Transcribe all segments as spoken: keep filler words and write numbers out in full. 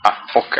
Ah, ok.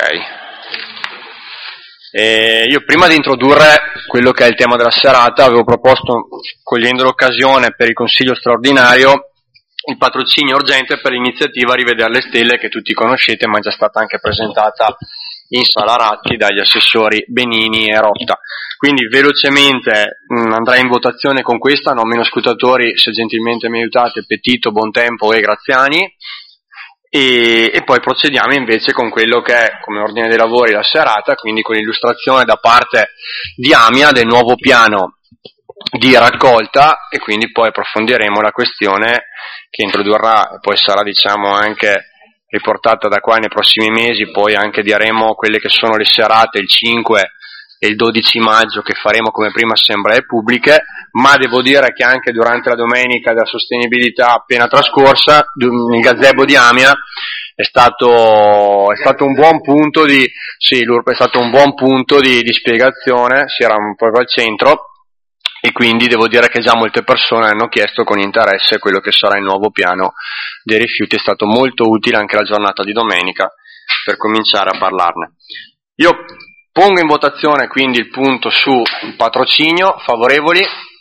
E io prima di introdurre quello che è il tema della serata avevo proposto, cogliendo l'occasione per il consiglio straordinario, il patrocinio urgente per l'iniziativa Rivedere le Stelle, che tutti conoscete, ma è già stata anche presentata in Sala Ratti dagli assessori Benini e Rotta. Quindi velocemente mh, andrà in votazione con questa, non meno scrutatori, se gentilmente mi aiutate, Petito, Bontempo e Graziani, e, e poi procediamo invece con quello che è come ordine dei lavori la serata, quindi con l'illustrazione da parte di Amia del nuovo piano di raccolta, e quindi poi approfondiremo la questione che introdurrà e poi sarà diciamo anche riportata da qua nei prossimi mesi. Poi anche diremo quelle che sono le serate il cinque e il dodici maggio che faremo come prime assemblee pubbliche, ma devo dire che anche durante la domenica della sostenibilità appena trascorsa il gazebo di Amia è stato, è stato un buon punto di, sì, l'U R P è stato un buon punto di, di spiegazione, si era un po' al centro, e quindi devo dire che già molte persone hanno chiesto con interesse quello che sarà il nuovo piano dei rifiuti. È stato molto utile anche la giornata di domenica per cominciare a parlarne. Io pongo in votazione quindi il punto sul patrocinio. Favorevoli?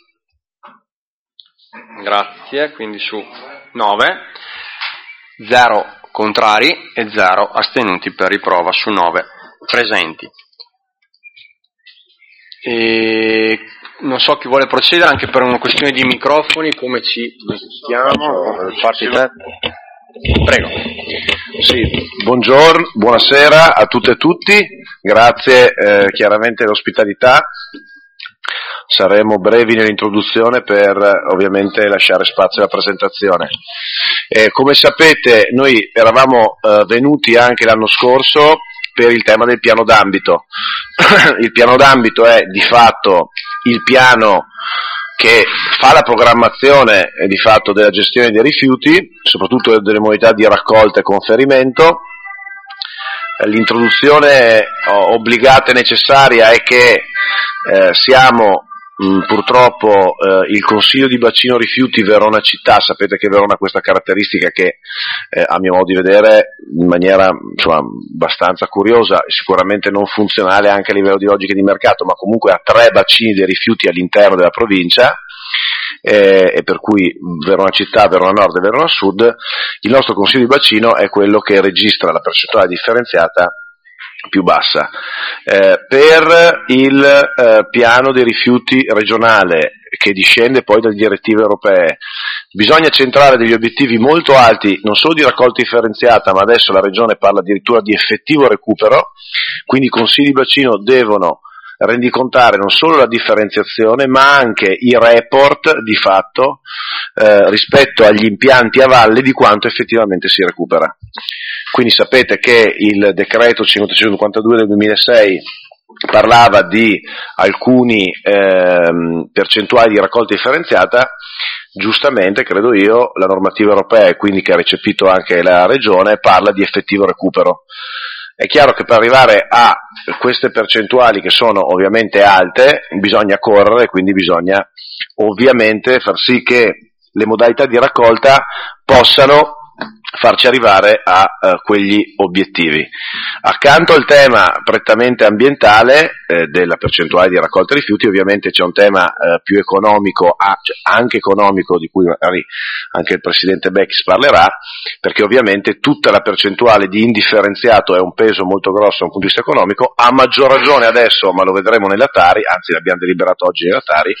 Grazie, quindi su nove, zero contrari e zero astenuti per riprova su nove presenti. E non so chi vuole procedere anche per una questione di microfoni, come ci mettiamo? Parti te. Prego. Sì, buongiorno, buonasera a tutte e tutti, grazie eh, chiaramente dell'ospitalità. Saremo brevi nell'introduzione per ovviamente lasciare spazio alla presentazione. Eh, come sapete noi eravamo eh, venuti anche l'anno scorso per il tema del piano d'ambito. Il piano d'ambito è di fatto il piano che fa la programmazione eh, di fatto della gestione dei rifiuti, soprattutto delle modalità di raccolta e conferimento. Eh, l'introduzione oh, obbligata e necessaria è che eh, siamo mh, purtroppo eh, il Consiglio di Bacino Rifiuti Verona Città. Sapete che Verona ha questa caratteristica che eh, a mio modo di vedere in maniera insomma, abbastanza curiosa, sicuramente non funzionale anche a livello di logica di mercato, ma comunque ha tre bacini dei rifiuti all'interno della provincia, eh, e per cui Verona Città, Verona Nord e Verona Sud. Il nostro Consiglio di Bacino è quello che registra la percentuale differenziata più bassa. Eh, per il eh, piano dei rifiuti regionale, che discende poi dalle direttive europee, bisogna centrare degli obiettivi molto alti, non solo di raccolta differenziata, ma adesso la Regione parla addirittura di effettivo recupero, quindi i consigli di bacino devono rendicontare non solo la differenziazione, ma anche i report di fatto eh, rispetto agli impianti a valle di quanto effettivamente si recupera. Quindi sapete che il decreto cinquecentocinquantadue del duemilasei parlava di alcuni ehm, percentuali di raccolta differenziata. Giustamente, credo io, la normativa europea, e quindi che ha recepito anche la Regione, parla di effettivo recupero. È chiaro che per arrivare a queste percentuali, che sono ovviamente alte, bisogna correre, quindi bisogna ovviamente far sì che le modalità di raccolta possano farci arrivare a uh, quegli obiettivi. Accanto al tema prettamente ambientale eh, della percentuale di raccolta rifiuti, ovviamente c'è un tema eh, più economico, ah, cioè anche economico, di cui magari anche il Presidente Becchis parlerà, perché ovviamente tutta la percentuale di indifferenziato è un peso molto grosso da un punto di vista economico, a maggior ragione adesso, ma lo vedremo nei Latari, anzi l'abbiamo deliberato oggi nei Latari,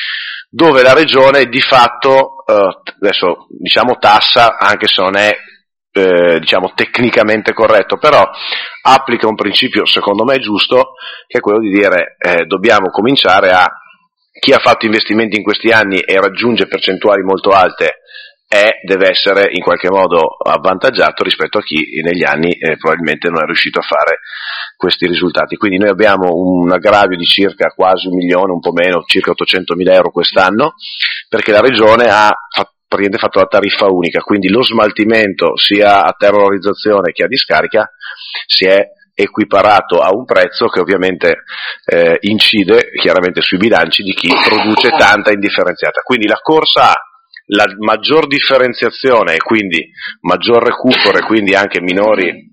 dove la Regione di fatto, eh, adesso diciamo tassa, anche se non è eh, diciamo tecnicamente corretto, però applica un principio secondo me giusto, che è quello di dire eh, dobbiamo cominciare a, chi ha fatto investimenti in questi anni e raggiunge percentuali molto alte è, deve essere in qualche modo avvantaggiato rispetto a chi negli anni eh, probabilmente non è riuscito a fare questi risultati. Quindi noi abbiamo un aggravio di circa quasi un milione, un po' meno, circa ottocentomila euro quest'anno, perché la Regione ha fatto, fatto la tariffa unica, quindi lo smaltimento sia a terrorizzazione che a discarica si è equiparato a un prezzo che ovviamente eh, incide chiaramente sui bilanci di chi produce tanta indifferenziata. Quindi la corsa a la maggior differenziazione e quindi maggior recupero e quindi anche minori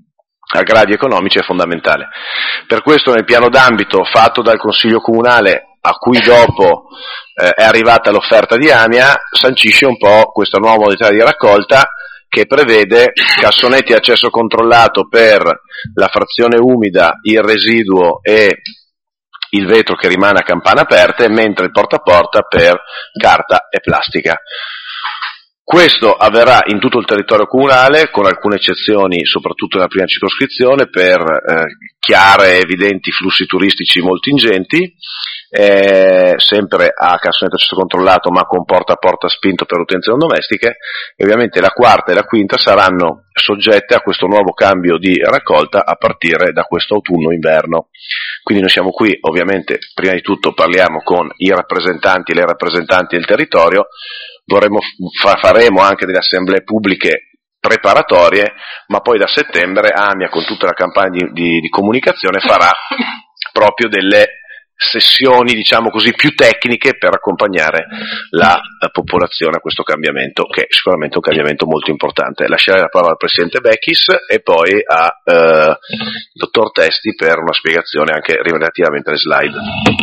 agrari economici è fondamentale. Per questo nel piano d'ambito fatto dal Consiglio Comunale, a cui dopo eh, è arrivata l'offerta di AMIA, sancisce un po' questa nuova modalità di raccolta che prevede cassonetti a accesso controllato per la frazione umida, il residuo e il vetro che rimane a campane aperte, mentre il porta a porta per carta e plastica. Questo avverrà in tutto il territorio comunale, con alcune eccezioni, soprattutto nella prima circoscrizione, per eh, chiare e evidenti flussi turistici molto ingenti, eh, sempre a cassonetto accesso controllato, ma con porta a porta spinto per utenze non domestiche, e ovviamente la quarta e la quinta saranno soggette a questo nuovo cambio di raccolta a partire da questo autunno-inverno. Quindi noi siamo qui, ovviamente, prima di tutto parliamo con i rappresentanti e le rappresentanti del territorio. Vorremmo, fa, faremo anche delle assemblee pubbliche preparatorie, ma poi da settembre AMIA, con tutta la campagna di, di, di comunicazione, farà proprio delle sessioni, diciamo così, più tecniche per accompagnare la, la popolazione a questo cambiamento, che è sicuramente un cambiamento molto importante. Lascerei la parola al Presidente Bechis e poi a eh, Dottor Testi per una spiegazione anche relativamente alle slide.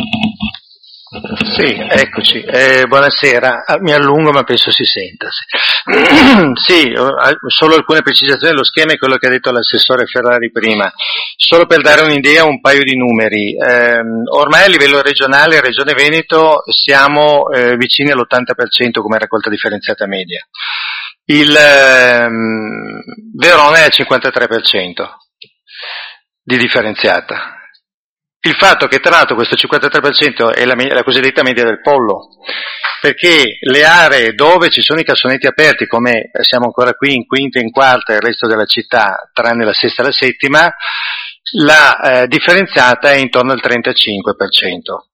Sì, eccoci, eh, buonasera, mi allungo ma penso si senta. Sì, sì, solo alcune precisazioni dello schema e quello che ha detto l'assessore Ferrari prima. Solo per dare un'idea, un paio di numeri. Eh, ormai a livello regionale, Regione Veneto, siamo eh, vicini all'ottanta per cento come raccolta differenziata media. Il ehm, Verona è al cinquantatré per cento di differenziata. Il fatto che tra l'altro questo cinquantatré per cento è la, la cosiddetta media del pollo, perché le aree dove ci sono i cassonetti aperti, come siamo ancora qui in quinta e in quarta e il resto della città, tranne la sesta e la settima, la eh, differenziata è intorno al trentacinque per cento.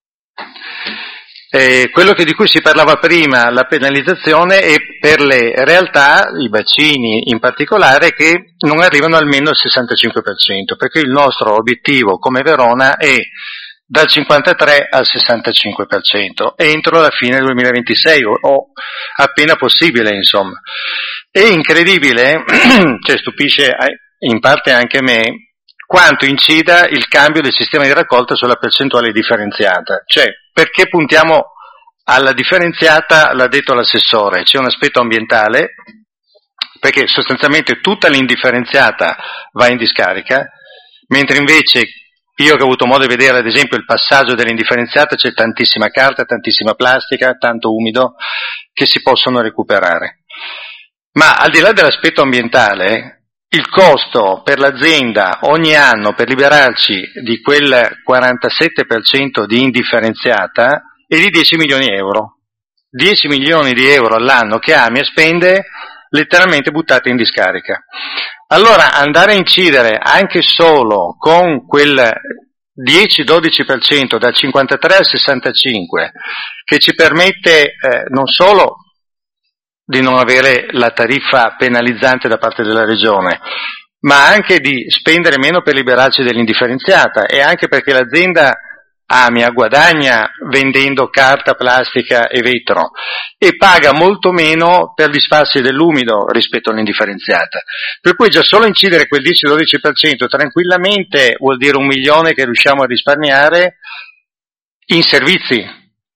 Eh, quello che di cui si parlava prima, la penalizzazione, è per le realtà, i bacini in particolare, che non arrivano almeno al sessantacinque per cento, perché il nostro obiettivo come Verona è dal cinquantatré al sessantacinque per cento entro la fine del duemilaventisei o, o appena possibile, insomma. È incredibile, cioè stupisce in parte anche me, quanto incida il cambio del sistema di raccolta sulla percentuale differenziata. Cioè, perché puntiamo alla differenziata, l'ha detto l'assessore, c'è un aspetto ambientale, perché sostanzialmente tutta l'indifferenziata va in discarica, mentre invece io che ho avuto modo di vedere ad esempio il passaggio dell'indifferenziata, c'è tantissima carta, tantissima plastica, tanto umido, che si possono recuperare. Ma al di là dell'aspetto ambientale, il costo per l'azienda ogni anno per liberarci di quel quarantasette per cento di indifferenziata è di dieci milioni di euro. dieci milioni di euro all'anno che AMIA spende letteralmente buttate in discarica. Allora andare a incidere anche solo con quel dieci dodici per cento dal cinquantatré al sessantacinque che ci permette eh, non solo di non avere la tariffa penalizzante da parte della Regione, ma anche di spendere meno per liberarci dell'indifferenziata, e anche perché l'azienda AMIA guadagna vendendo carta, plastica e vetro e paga molto meno per gli spazi dell'umido rispetto all'indifferenziata. Per cui già solo incidere quel dieci dodici per cento tranquillamente vuol dire un milione che riusciamo a risparmiare in servizi,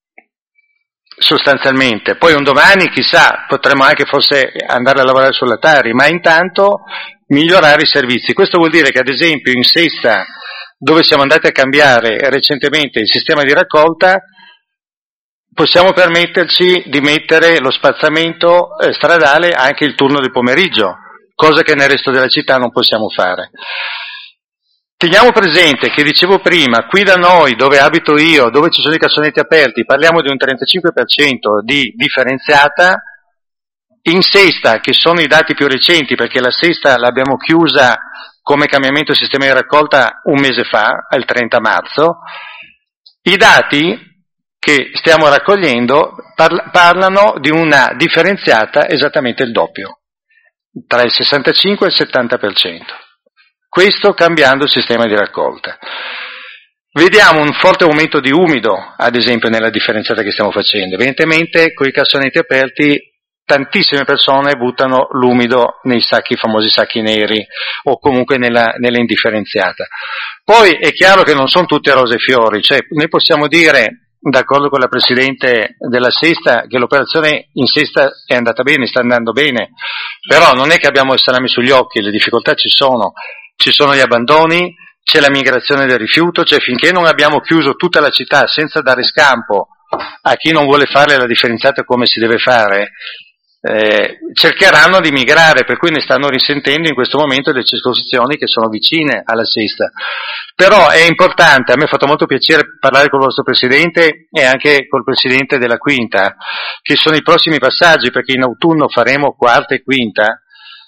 sostanzialmente. Poi un domani, chissà, potremmo anche forse andare a lavorare sulla Tari, ma intanto migliorare i servizi. Questo vuol dire che ad esempio in Sesta, dove siamo andati a cambiare recentemente il sistema di raccolta, possiamo permetterci di mettere lo spazzamento eh, stradale anche il turno del pomeriggio, cosa che nel resto della città non possiamo fare. Teniamo presente che dicevo prima, qui da noi, dove abito io, dove ci sono i cassonetti aperti, parliamo di un trentacinque per cento di differenziata. In Sesta, che sono i dati più recenti, perché la Sesta l'abbiamo chiusa come cambiamento del sistema di raccolta un mese fa, il trenta marzo, i dati che stiamo raccogliendo parla, parlano di una differenziata esattamente il doppio, tra il sessantacinque e il settanta per cento. Questo cambiando il sistema di raccolta. Vediamo un forte aumento di umido, ad esempio, nella differenziata che stiamo facendo. Evidentemente con i cassonetti aperti tantissime persone buttano l'umido nei sacchi, i famosi sacchi neri, o comunque nella, nell'indifferenziata. Poi è chiaro che non sono tutte rose e fiori, cioè noi possiamo dire, d'accordo con la Presidente della Sesta, che l'operazione in Sesta è andata bene, sta andando bene, però non è che abbiamo il salame sugli occhi, le difficoltà ci sono, ci sono gli abbandoni, c'è la migrazione del rifiuto, cioè finché non abbiamo chiuso tutta la città senza dare scampo a chi non vuole fare la differenziata come si deve fare, eh, cercheranno di migrare, per cui ne stanno risentendo in questo momento le circoscrizioni che sono vicine alla Sesta. Però è importante, a me ha fatto molto piacere parlare con il vostro Presidente e anche col Presidente della Quinta, che sono i prossimi passaggi, perché in autunno faremo quarta e quinta,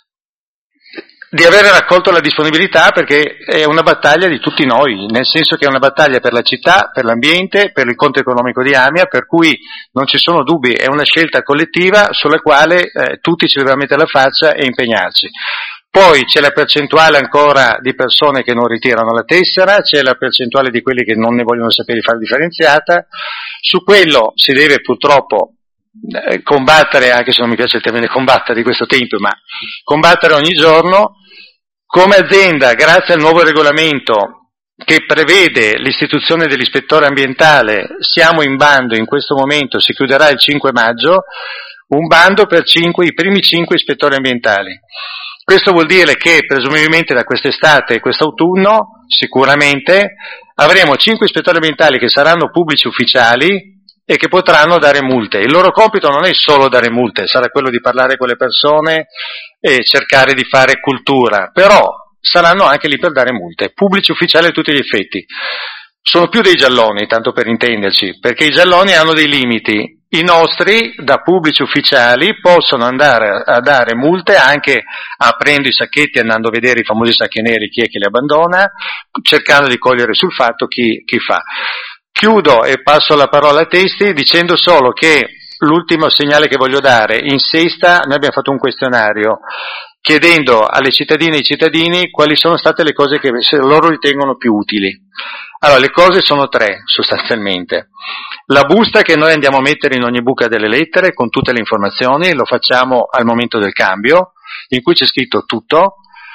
di avere raccolto la disponibilità, perché è una battaglia di tutti noi, nel senso che è una battaglia per la città, per l'ambiente, per il conto economico di Amia, per cui non ci sono dubbi, è una scelta collettiva sulla quale eh, tutti ci dobbiamo mettere la faccia e impegnarci. Poi c'è la percentuale ancora di persone che non ritirano la tessera, c'è la percentuale di quelli che non ne vogliono sapere di fare differenziata, su quello si deve purtroppo combattere, anche se non mi piace il termine combattere di questo tempo, ma combattere ogni giorno. Come azienda, grazie al nuovo regolamento che prevede l'istituzione dell'ispettore ambientale, siamo in bando in questo momento, si chiuderà il cinque maggio, un bando per cinque, i primi cinque ispettori ambientali. Questo vuol dire che presumibilmente da quest'estate e quest'autunno sicuramente avremo cinque ispettori ambientali che saranno pubblici ufficiali e che potranno dare multe. Il loro compito non è solo dare multe, sarà quello di parlare con le persone e cercare di fare cultura, però saranno anche lì per dare multe, pubblici ufficiali a tutti gli effetti. Sono più dei gialloni, tanto per intenderci, perché i gialloni hanno dei limiti. I nostri, da pubblici ufficiali, possono andare a dare multe anche aprendo i sacchetti, andando a vedere i famosi sacchi neri, chi è che li abbandona, cercando di cogliere sul fatto chi, chi fa. Chiudo e passo la parola a Testi dicendo solo che l'ultimo segnale che voglio dare, in Sesta noi abbiamo fatto un questionario chiedendo alle cittadine e ai cittadini quali sono state le cose che loro ritengono più utili. Allora, le cose sono tre sostanzialmente. La busta che noi andiamo a mettere in ogni buca delle lettere con tutte le informazioni, lo facciamo al momento del cambio, in cui c'è scritto tutto.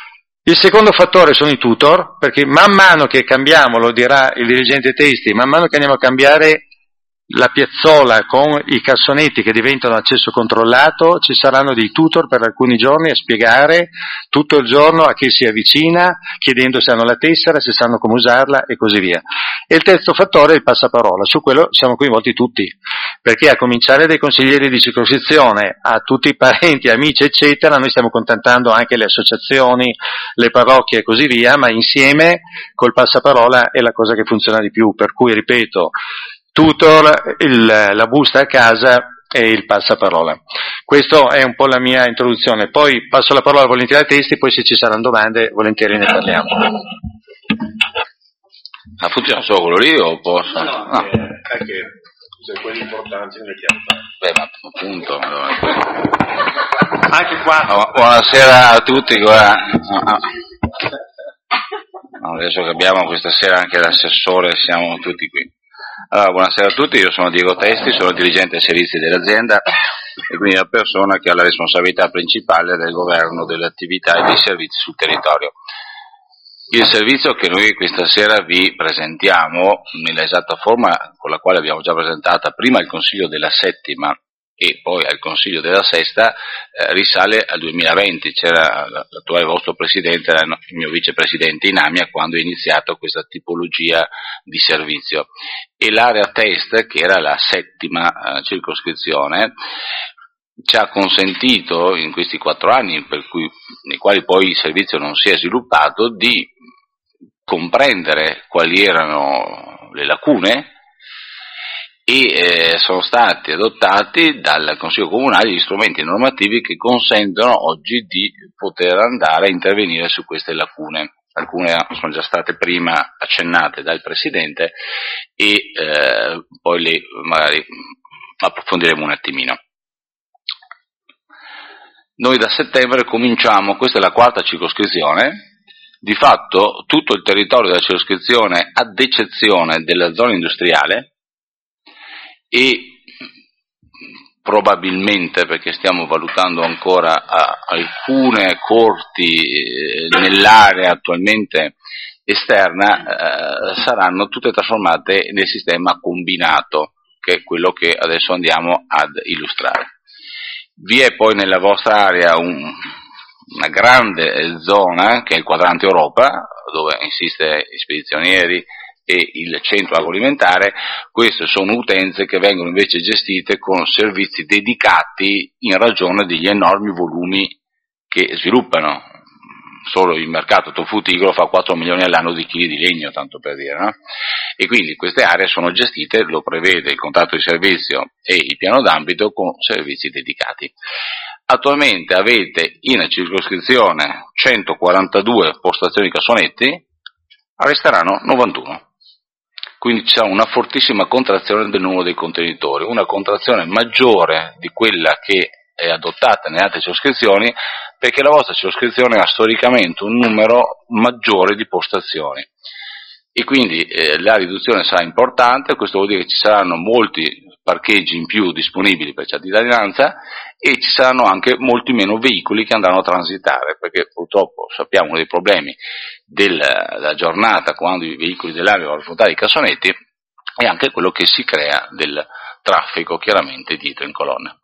Il secondo fattore sono i tutor, perché man mano che cambiamo, lo dirà il dirigente Testi, man mano che andiamo a cambiare la piazzola con i cassonetti che diventano accesso controllato, ci saranno dei tutor per alcuni giorni a spiegare tutto il giorno a chi si avvicina, chiedendo se hanno la tessera, se sanno come usarla e così via. E il terzo fattore è il passaparola, su quello siamo coinvolti tutti, perché a cominciare dai consiglieri di circoscrizione a tutti i parenti, amici eccetera, noi stiamo contattando anche le associazioni, le parrocchie e così via, ma insieme col passaparola è la cosa che funziona di più, per cui ripeto, tutor, il, la busta a casa e il passaparola. Questa è un po' la mia introduzione, poi passo la parola volentieri a Testi, poi se ci saranno domande volentieri ne parliamo. Ma funziona solo quello lì o posso? No, no, no. Eh, anche se quelli importanti ne mettiamo. Beh, ma appunto. Anche qua. Buonasera a tutti. Adesso che abbiamo questa sera anche l'assessore, siamo tutti qui. Allora, buonasera a tutti, io sono Diego Testi, sono dirigente servizi dell'azienda e quindi la persona che ha la responsabilità principale del governo delle attività e dei servizi sul territorio. Il servizio che noi questa sera vi presentiamo nella esatta forma con la quale abbiamo già presentata prima al Consiglio della Settima e poi al Consiglio della Sesta eh, risale al duemilaventi, c'era l'attuale vostro Presidente, era il mio Vicepresidente in Amia quando è iniziato questa tipologia di servizio e l'area test, che era la settima eh, circoscrizione, ci ha consentito in questi quattro anni, per cui, nei quali poi il servizio non si è sviluppato, di comprendere quali erano le lacune e eh, sono stati adottati dal Consiglio Comunale gli strumenti normativi che consentono oggi di poter andare a intervenire su queste lacune. Alcune sono già state prima accennate dal Presidente e eh, poi le magari approfondiremo un attimino. Noi da settembre cominciamo, questa è la quarta circoscrizione, di fatto tutto il territorio della circoscrizione ad eccezione della zona industriale e probabilmente, perché stiamo valutando ancora a, alcune corti eh, nell'area attualmente esterna, eh, saranno tutte trasformate nel sistema combinato, che è quello che adesso andiamo ad illustrare. Vi è poi nella vostra area un, una grande zona, che è il quadrante Europa, dove insiste i spedizionieri e il centro agroalimentare. Queste sono utenze che vengono invece gestite con servizi dedicati in ragione degli enormi volumi che sviluppano. Solo il mercato tofuticolo fa quattro milioni all'anno di chili di legno, tanto per dire, no? E quindi queste aree sono gestite, lo prevede il contratto di servizio e il piano d'ambito, con servizi dedicati. Attualmente avete in circoscrizione centoquarantadue postazioni cassonetti, resteranno novantuno. Quindi c'è una fortissima contrazione del numero dei contenitori, una contrazione maggiore di quella che è adottata nelle altre circoscrizioni, perché la vostra circoscrizione ha storicamente un numero maggiore di postazioni e quindi eh, la riduzione sarà importante. Questo vuol dire che ci saranno molti parcheggi in più disponibili per cittadinanza e ci saranno anche molti meno veicoli che andranno a transitare, perché purtroppo sappiamo uno dei problemi della, della giornata quando i veicoli dell'AMIA vanno a affrontare i cassonetti è anche quello che si crea del traffico chiaramente dietro in colonna.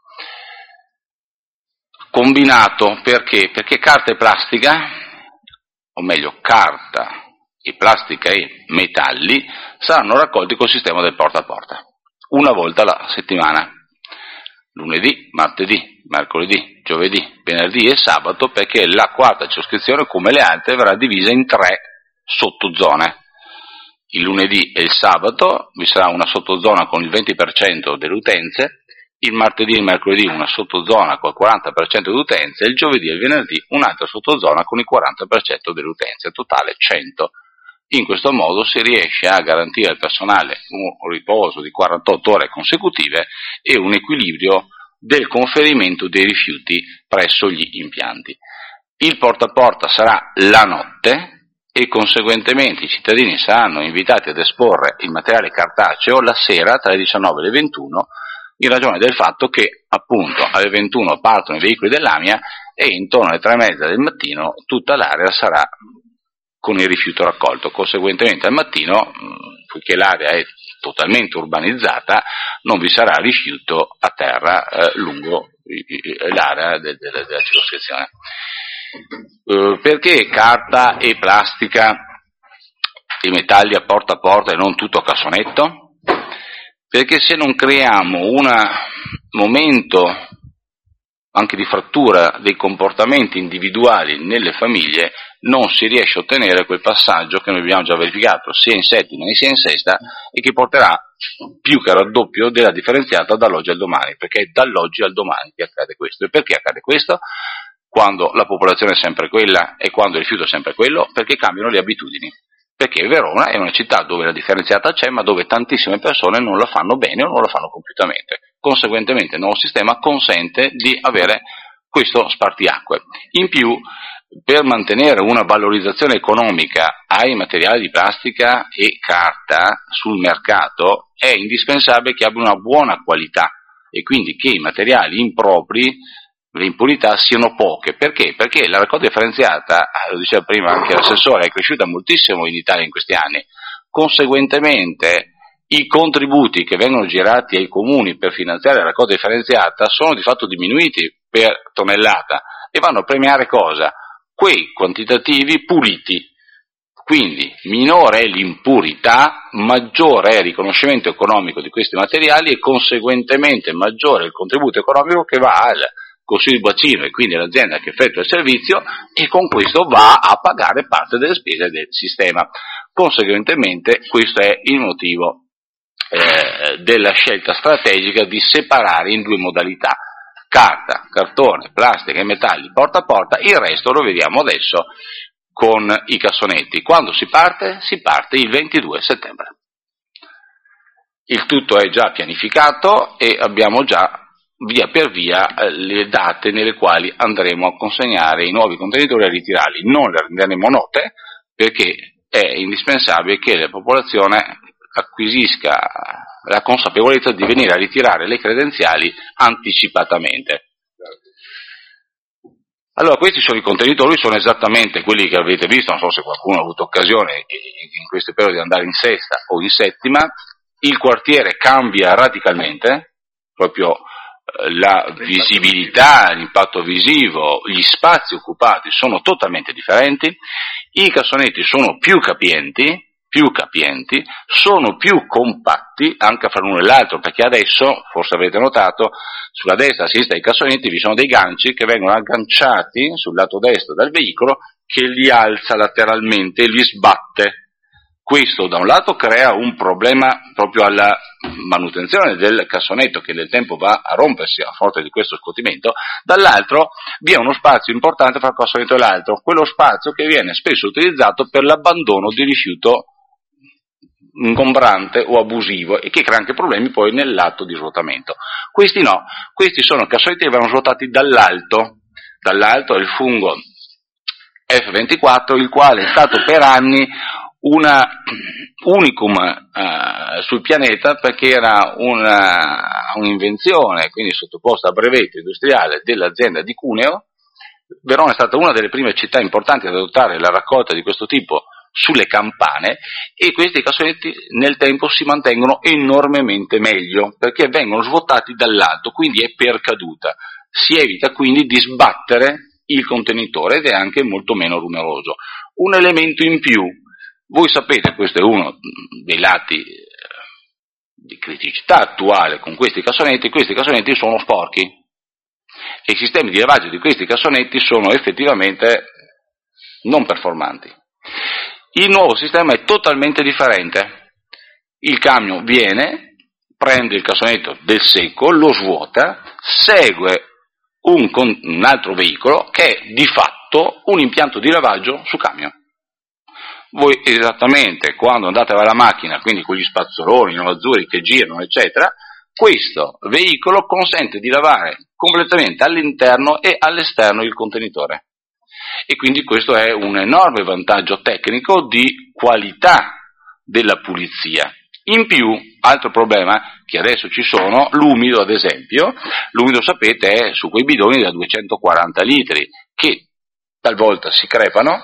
Combinato perché? Perché carta e plastica, o meglio carta e plastica e metalli, saranno raccolti col sistema del porta a porta, una volta alla settimana, lunedì, martedì, mercoledì, giovedì, venerdì e sabato, perché la quarta circoscrizione, come le altre, verrà divisa in tre sottozone. Il lunedì e il sabato vi sarà una sottozona con il venti per cento delle utenze, il martedì e il mercoledì una sottozona con il quaranta per cento delle utenze, e il giovedì e il venerdì un'altra sottozona con il quaranta per cento delle utenze, totale cento. In questo modo si riesce a garantire al personale un riposo di quarantotto ore consecutive e un equilibrio del conferimento dei rifiuti presso gli impianti. Il porta a porta sarà la notte e conseguentemente i cittadini saranno invitati ad esporre il materiale cartaceo la sera tra le diciannove e le ventuno, in ragione del fatto che appunto alle ventuno partono i veicoli dell'AMIA e intorno alle tre e mezza del mattino tutta l'area sarà con il rifiuto raccolto. Conseguentemente al mattino, poiché l'area è totalmente urbanizzata, non vi sarà rifiuto a terra eh, lungo l'area de, de, de, della circoscrizione. Eh, perché carta e plastica e metalli a porta a porta e non tutto a cassonetto? Perché se non creiamo un momento anche di frattura dei comportamenti individuali nelle famiglie, non si riesce a ottenere quel passaggio che noi abbiamo già verificato sia in settima sia in sesta e che porterà più che al raddoppio della differenziata dall'oggi al domani, perché è dall'oggi al domani che accade questo. E perché accade questo? Quando la popolazione è sempre quella e quando il rifiuto è sempre quello? Perché cambiano le abitudini. Perché Verona è una città dove la differenziata c'è, ma dove tantissime persone non la fanno bene o non la fanno compiutamente. Conseguentemente il nuovo sistema consente di avere questo spartiacque. In più, per mantenere una valorizzazione economica ai materiali di plastica e carta sul mercato è indispensabile che abbia una buona qualità e quindi che i materiali impropri, le impurità, siano poche. Perché? Perché la raccolta differenziata, lo diceva prima anche l'assessore, è cresciuta moltissimo in Italia in questi anni. Conseguentemente i contributi che vengono girati ai comuni per finanziare la raccolta differenziata sono di fatto diminuiti per tonnellata e vanno a premiare cosa? Quei quantitativi puliti. Quindi minore è l'impurità, maggiore è il riconoscimento economico di questi materiali e conseguentemente maggiore è il contributo economico che va al consiglio di bacino e quindi all'azienda che effettua il servizio, e con questo va a pagare parte delle spese del sistema. Conseguentemente questo è il motivo eh, della scelta strategica di separare in due modalità: carta, cartone, plastica e metalli porta a porta. Il resto lo vediamo adesso con i cassonetti. Quando si parte? Si parte il ventidue settembre. Il tutto è già pianificato e abbiamo già via per via eh, le date nelle quali andremo a consegnare i nuovi contenitori e a ritirarli. Non le renderemo note perché è indispensabile che la popolazione acquisisca la consapevolezza di venire a ritirare le credenziali anticipatamente. Allora, questi sono i contenitori, sono esattamente quelli che avete visto, non so se qualcuno ha avuto occasione in questo periodo di andare in sesta o in settima. Il quartiere cambia radicalmente, proprio eh, la visibilità, l'impatto visivo, gli spazi occupati sono totalmente differenti, i cassonetti sono più capienti, più capienti, sono più compatti anche fra l'uno e l'altro, perché adesso, forse avrete notato, sulla destra e a sinistra dei cassonetti vi sono dei ganci che vengono agganciati sul lato destro del veicolo, che li alza lateralmente e li sbatte. Questo da un lato crea un problema proprio alla manutenzione del cassonetto, che nel tempo va a rompersi a forza di questo scottimento, dall'altro vi è uno spazio importante fra il cassonetto e l'altro, quello spazio che viene spesso utilizzato per l'abbandono di rifiuto ingombrante o abusivo e che crea anche problemi poi nell'atto di svuotamento. Questi no, questi sono cassonetti che vengono svuotati dall'alto, dall'alto è il fungo F ventiquattro, il quale è stato per anni una unicum uh, sul pianeta, perché era una, un'invenzione, quindi sottoposta a brevetto industriale dell'azienda di Cuneo. Verona è stata una delle prime città importanti ad adottare la raccolta di questo tipo sulle campane, e questi cassonetti nel tempo si mantengono enormemente meglio perché vengono svuotati dall'alto, quindi è per caduta, si evita quindi di sbattere il contenitore ed è anche molto meno rumoroso. Un elemento in più, voi sapete, questo è uno dei lati di criticità attuale con questi cassonetti, questi cassonetti sono sporchi e i sistemi di lavaggio di questi cassonetti sono effettivamente non performanti. Il nuovo sistema è totalmente differente. Il camion viene, prende il cassonetto del secco, lo svuota, segue un, un altro veicolo che è di fatto un impianto di lavaggio su camion. Voi esattamente quando andate alla macchina, quindi con gli spazzoloni no, azzurri che girano, eccetera, questo veicolo consente di lavare completamente all'interno e all'esterno il contenitore. E quindi questo è un enorme vantaggio tecnico di qualità della pulizia. In più, altro problema che adesso ci sono, l'umido ad esempio, l'umido sapete è su quei bidoni da duecentoquaranta litri che talvolta si crepano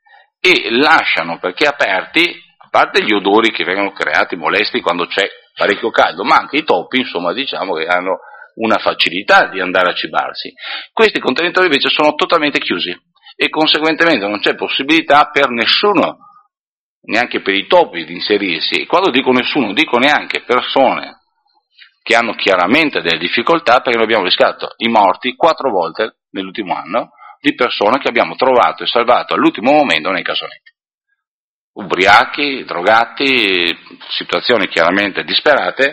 e lasciano, perché aperti, a parte gli odori che vengono creati molesti quando c'è parecchio caldo, ma anche i topi, insomma, diciamo che hanno una facilità di andare a cibarsi. Questi contenitori invece sono totalmente chiusi e conseguentemente non c'è possibilità per nessuno, neanche per i topi, di inserirsi. E quando dico nessuno, dico neanche persone che hanno chiaramente delle difficoltà, perché noi abbiamo rischiato i morti quattro volte nell'ultimo anno di persone che abbiamo trovato e salvato all'ultimo momento nei cassonetti. Ubriachi, drogati, situazioni chiaramente disperate,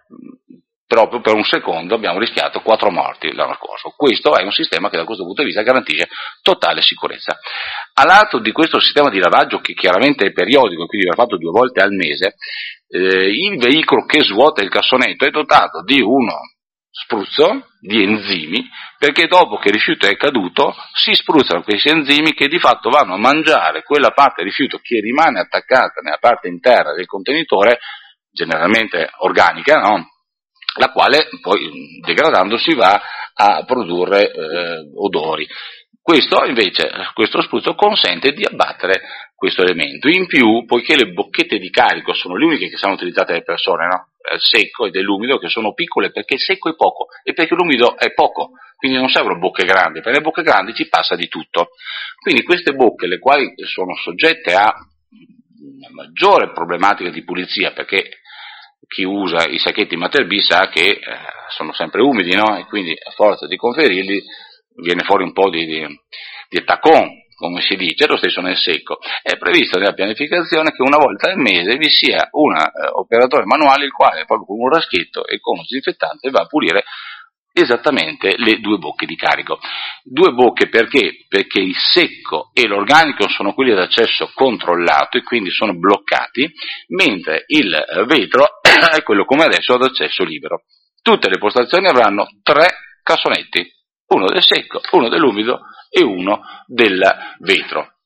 proprio per un secondo abbiamo rischiato quattro morti l'anno scorso. Questo è un sistema che da questo punto di vista garantisce totale sicurezza. A lato di questo sistema di lavaggio, che chiaramente è periodico, quindi va fatto due volte al mese, eh, il veicolo che svuota il cassonetto è dotato di uno spruzzo di enzimi, perché dopo che il rifiuto è caduto si spruzzano questi enzimi che di fatto vanno a mangiare quella parte di rifiuto che rimane attaccata nella parte interna del contenitore, generalmente organica, no? La quale poi degradandosi va a produrre eh, odori. Questo invece, questo spruzzo consente di abbattere questo elemento. In più, poiché le bocchette di carico sono le uniche che sono utilizzate dalle persone, no? Il secco e dell'umido, che sono piccole perché il secco è poco e perché l'umido è poco, quindi non servono bocche grandi, perché le bocche grandi ci passa di tutto. Quindi queste bocche, le quali sono soggette a una maggiore problematica di pulizia, perché chi usa i sacchetti Mater-B sa che eh, sono sempre umidi, no? E quindi a forza di conferirli viene fuori un po' di, di, di tacon, come si dice, lo stesso nel secco. È previsto nella pianificazione che una volta al mese vi sia un eh, operatore manuale, il quale proprio con un raschietto e con un disinfettante va a pulire esattamente le due bocche di carico. Due bocche perché? Perché il secco e l'organico sono quelli ad accesso controllato e quindi sono bloccati, mentre il vetro è quello come adesso ad accesso libero. Tutte le postazioni avranno tre cassonetti, uno del secco, uno dell'umido e uno del vetro.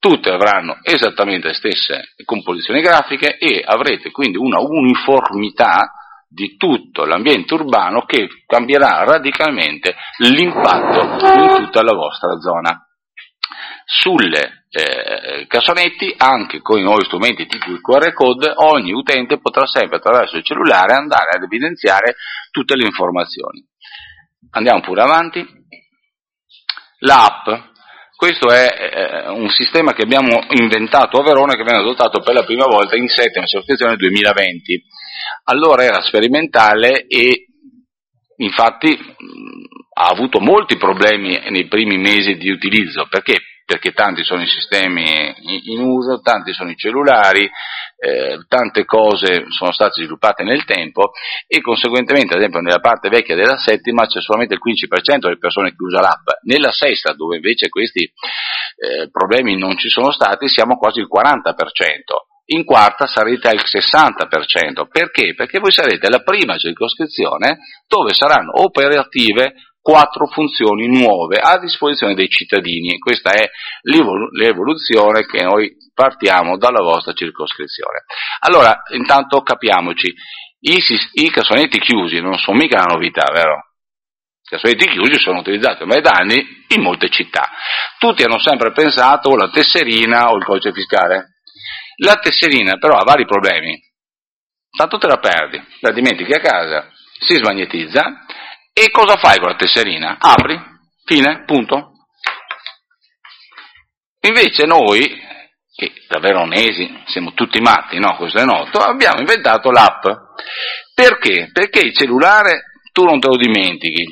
tutte avranno esattamente le stesse composizioni grafiche e avrete quindi una uniformità di tutto l'ambiente urbano che cambierà radicalmente l'impatto in tutta la vostra zona. Sulle eh, cassonetti, anche con i nuovi strumenti tipo il Q R code, ogni utente potrà sempre attraverso il cellulare andare ad evidenziare tutte le informazioni. Andiamo pure avanti. L'app. Questo è eh, un sistema che abbiamo inventato a Verona, che viene adottato per la prima volta in settima circoscrizione duemilaventi. Allora era sperimentale e infatti mh, ha avuto molti problemi nei primi mesi di utilizzo. Perché? Perché tanti sono i sistemi in uso, tanti sono i cellulari, eh, tante cose sono state sviluppate nel tempo e conseguentemente, ad esempio, nella parte vecchia della settima c'è solamente il quindici per cento delle persone che usa l'app. Nella sesta, dove invece questi eh, problemi non ci sono stati, siamo quasi il quaranta per cento. In quarta sarete al sessanta per cento. Perché? Perché voi sarete la prima circoscrizione dove saranno operative quattro funzioni nuove a disposizione dei cittadini. Questa è l'evoluzione che noi partiamo dalla vostra circoscrizione. Allora, intanto capiamoci, i, i cassonetti chiusi non sono mica una novità, vero? I cassonetti chiusi sono utilizzati ormai da anni in molte città. Tutti hanno sempre pensato o la tesserina o il codice fiscale. La tesserina però ha vari problemi. Tanto te la perdi, la dimentichi a casa, si smagnetizza. E cosa fai con la tesserina? Apri, fine, punto. Invece noi, che da veronesi siamo tutti matti, no? Questo è noto, abbiamo inventato l'app. Perché? Perché il cellulare tu non te lo dimentichi.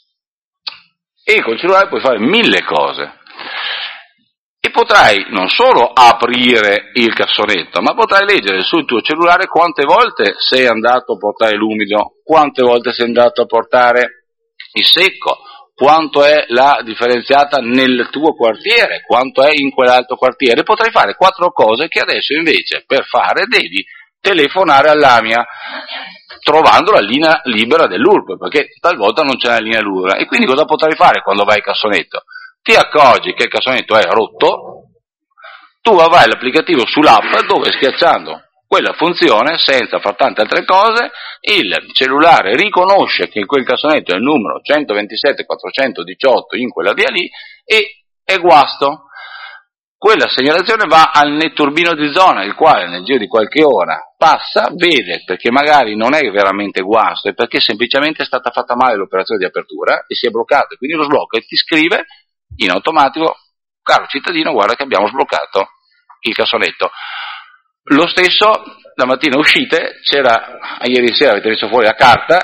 E col cellulare puoi fare mille cose. E potrai non solo aprire il cassonetto, ma potrai leggere sul tuo cellulare quante volte sei andato a portare l'umido, quante volte sei andato a portare il secco, quanto è la differenziata nel tuo quartiere, quanto è in quell'altro quartiere. Potrai fare quattro cose che adesso invece per fare devi telefonare all'AMIA, trovando la linea libera dell'U R P, perché talvolta non c'è la linea libera. E quindi cosa potrai fare quando vai al cassonetto? Ti accorgi che il cassonetto è rotto, tu avrai l'applicativo sull'app dove schiacciando quella funzione, senza far tante altre cose, il cellulare riconosce che in quel cassonetto è il numero centoventisette quattrocentodiciotto in quella via lì e è guasto. Quella segnalazione va al netturbino di zona, il quale nel giro di qualche ora passa, vede, perché magari non è veramente guasto, è perché semplicemente è stata fatta male l'operazione di apertura e si è bloccato, quindi lo sblocca e ti scrive in automatico: caro cittadino, guarda che abbiamo sbloccato il cassonetto. Lo stesso, la mattina uscite, c'era, ieri sera avete messo fuori la carta,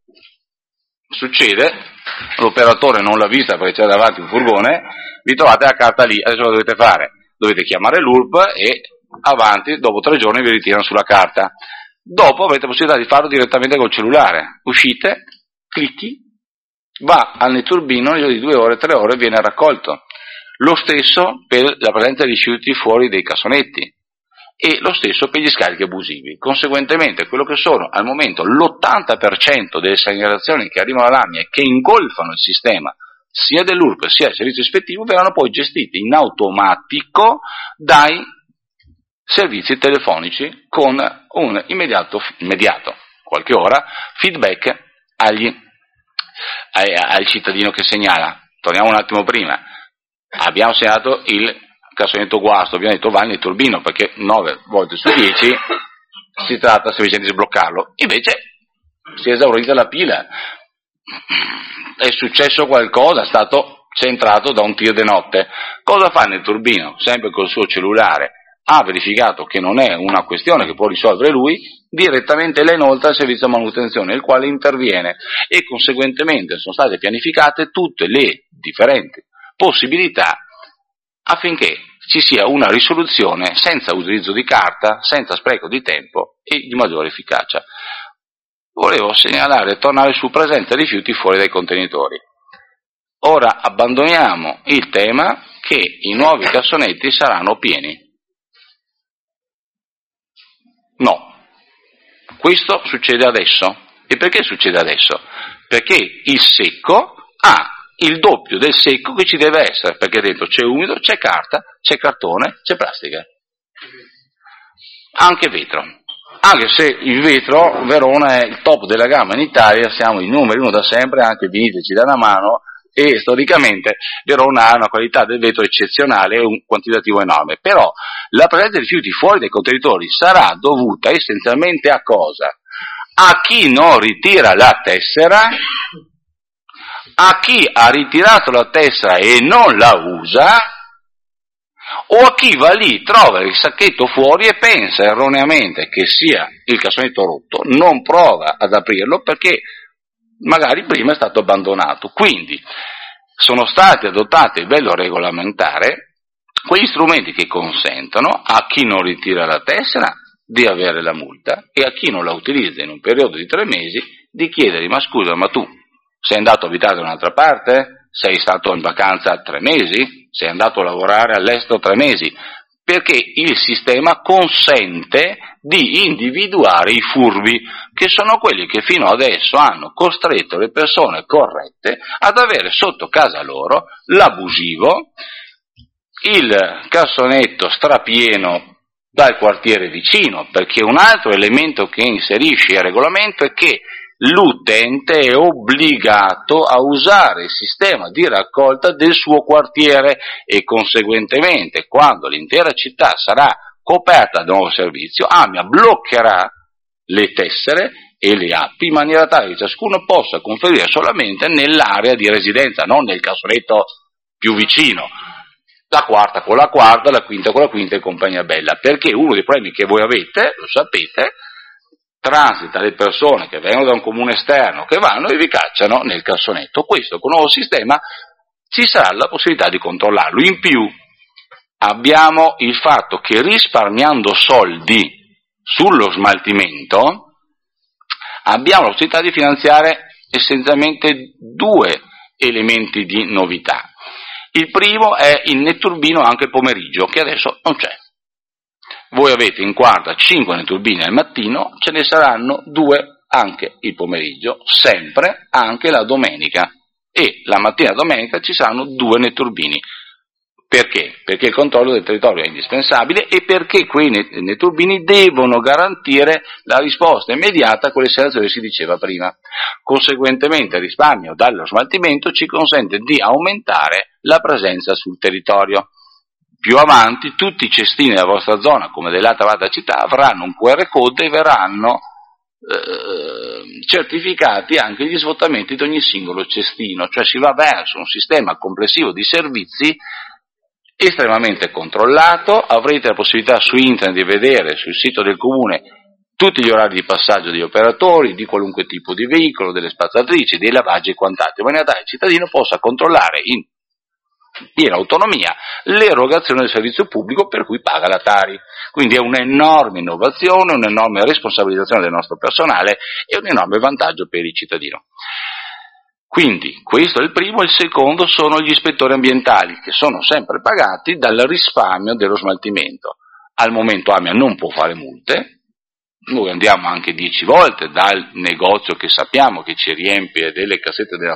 succede, l'operatore non l'ha vista perché c'era davanti un furgone, vi trovate la carta lì, adesso cosa dovete fare? Dovete chiamare l'U R P e avanti, dopo tre giorni vi ritirano sulla carta. Dopo avrete possibilità di farlo direttamente col cellulare, uscite, clicchi, va al netturbino, nel giro di due ore, tre ore viene raccolto. Lo stesso per la presenza di rifiuti fuori dei cassonetti e lo stesso per gli scarichi abusivi. Conseguentemente quello che sono al momento l'ottanta per cento delle segnalazioni che arrivano all'AMIA e che ingolfano il sistema sia dell'U R P sia del servizio ispettivo verranno poi gestite in automatico dai servizi telefonici con un immediato, immediato qualche ora, feedback agli, ai, al cittadino che segnala. Torniamo un attimo prima, abbiamo segnalato il cassonetto guasto, abbiamo detto va nel turbino perché nove volte su dieci si tratta semplicemente di sbloccarlo, invece si è esaurita la pila, è successo qualcosa, è stato centrato da un tir di notte. Cosa fa nel turbino? Sempre col suo cellulare ha verificato che non è una questione che può risolvere lui, direttamente la inoltra al servizio manutenzione, il quale interviene e conseguentemente sono state pianificate tutte le differenti possibilità affinché ci sia una risoluzione senza utilizzo di carta, senza spreco di tempo e di maggiore efficacia. Volevo segnalare e tornare sul presenza di rifiuti fuori dai contenitori. Ora abbandoniamo il tema che i nuovi cassonetti saranno pieni. No, questo succede adesso. E perché succede adesso? Perché il secco ha il doppio del secco che ci deve essere, perché dentro c'è umido, c'è carta, c'è cartone, c'è plastica. Anche vetro. Anche se il vetro, Verona è il top della gamma in Italia, siamo i numeri uno da sempre, anche il Vinite ci dà una mano, e storicamente Verona ha una qualità del vetro eccezionale e un quantitativo enorme. Però la presenza di rifiuti fuori dai contenitori sarà dovuta essenzialmente a cosa? A chi non ritira la tessera, a chi ha ritirato la tessera e non la usa, o a chi va lì, trova il sacchetto fuori e pensa erroneamente che sia il cassonetto rotto, non prova ad aprirlo perché magari prima è stato abbandonato. Quindi sono stati adottati a livello regolamentare quegli strumenti che consentono a chi non ritira la tessera di avere la multa e a chi non la utilizza in un periodo di tre mesi di chiedergli: ma scusa, ma tu sei andato a abitare da un'altra parte? Sei stato in vacanza tre mesi? Sei andato a lavorare all'estero tre mesi? Perché il sistema consente di individuare i furbi, che sono quelli che fino adesso hanno costretto le persone corrette ad avere sotto casa loro l'abusivo, il cassonetto strapieno dal quartiere vicino, perché un altro elemento che inserisce il regolamento è che l'utente è obbligato a usare il sistema di raccolta del suo quartiere e conseguentemente quando l'intera città sarà coperta da un nuovo servizio, AMIA bloccherà le tessere e le app in maniera tale che ciascuno possa conferire solamente nell'area di residenza, non nel cassonetto più vicino, la quarta con la quarta, la quinta con la quinta e compagnia bella, perché uno dei problemi che voi avete, lo sapete, transita le persone che vengono da un comune esterno, che vanno e vi cacciano nel cassonetto. Questo con il nuovo sistema ci sarà la possibilità di controllarlo. In più abbiamo il fatto che risparmiando soldi sullo smaltimento abbiamo la possibilità di finanziare essenzialmente due elementi di novità. Il primo è il netturbino anche il pomeriggio, che adesso non c'è. Voi avete in quarta cinque netturbini al mattino, ce ne saranno due anche il pomeriggio, sempre anche la domenica. E la mattina e domenica ci saranno due netturbini. Perché? Perché il controllo del territorio è indispensabile e perché quei netturbini devono garantire la risposta immediata a quelle segnalazioni che si diceva prima. Conseguentemente il risparmio dallo smaltimento ci consente di aumentare la presenza sul territorio. Più avanti tutti i cestini della vostra zona, come dell'altra parte della città, avranno un Q R code e verranno eh, certificati anche gli svuotamenti di ogni singolo cestino, cioè si va verso un sistema complessivo di servizi estremamente controllato. Avrete la possibilità su internet di vedere sul sito del comune tutti gli orari di passaggio degli operatori, di qualunque tipo di veicolo, delle spazzatrici, dei lavaggi e quant'altro, in maniera tale che il cittadino possa controllare in piena autonomia l'erogazione del servizio pubblico per cui paga la Tari. Quindi è un'enorme innovazione, un'enorme responsabilizzazione del nostro personale e un enorme vantaggio per il cittadino. Quindi questo è il primo. Il secondo sono gli ispettori ambientali, che sono sempre pagati dal risparmio dello smaltimento. Al momento AMIA non può fare multe, noi andiamo anche dieci volte dal negozio che sappiamo che ci riempie delle cassette della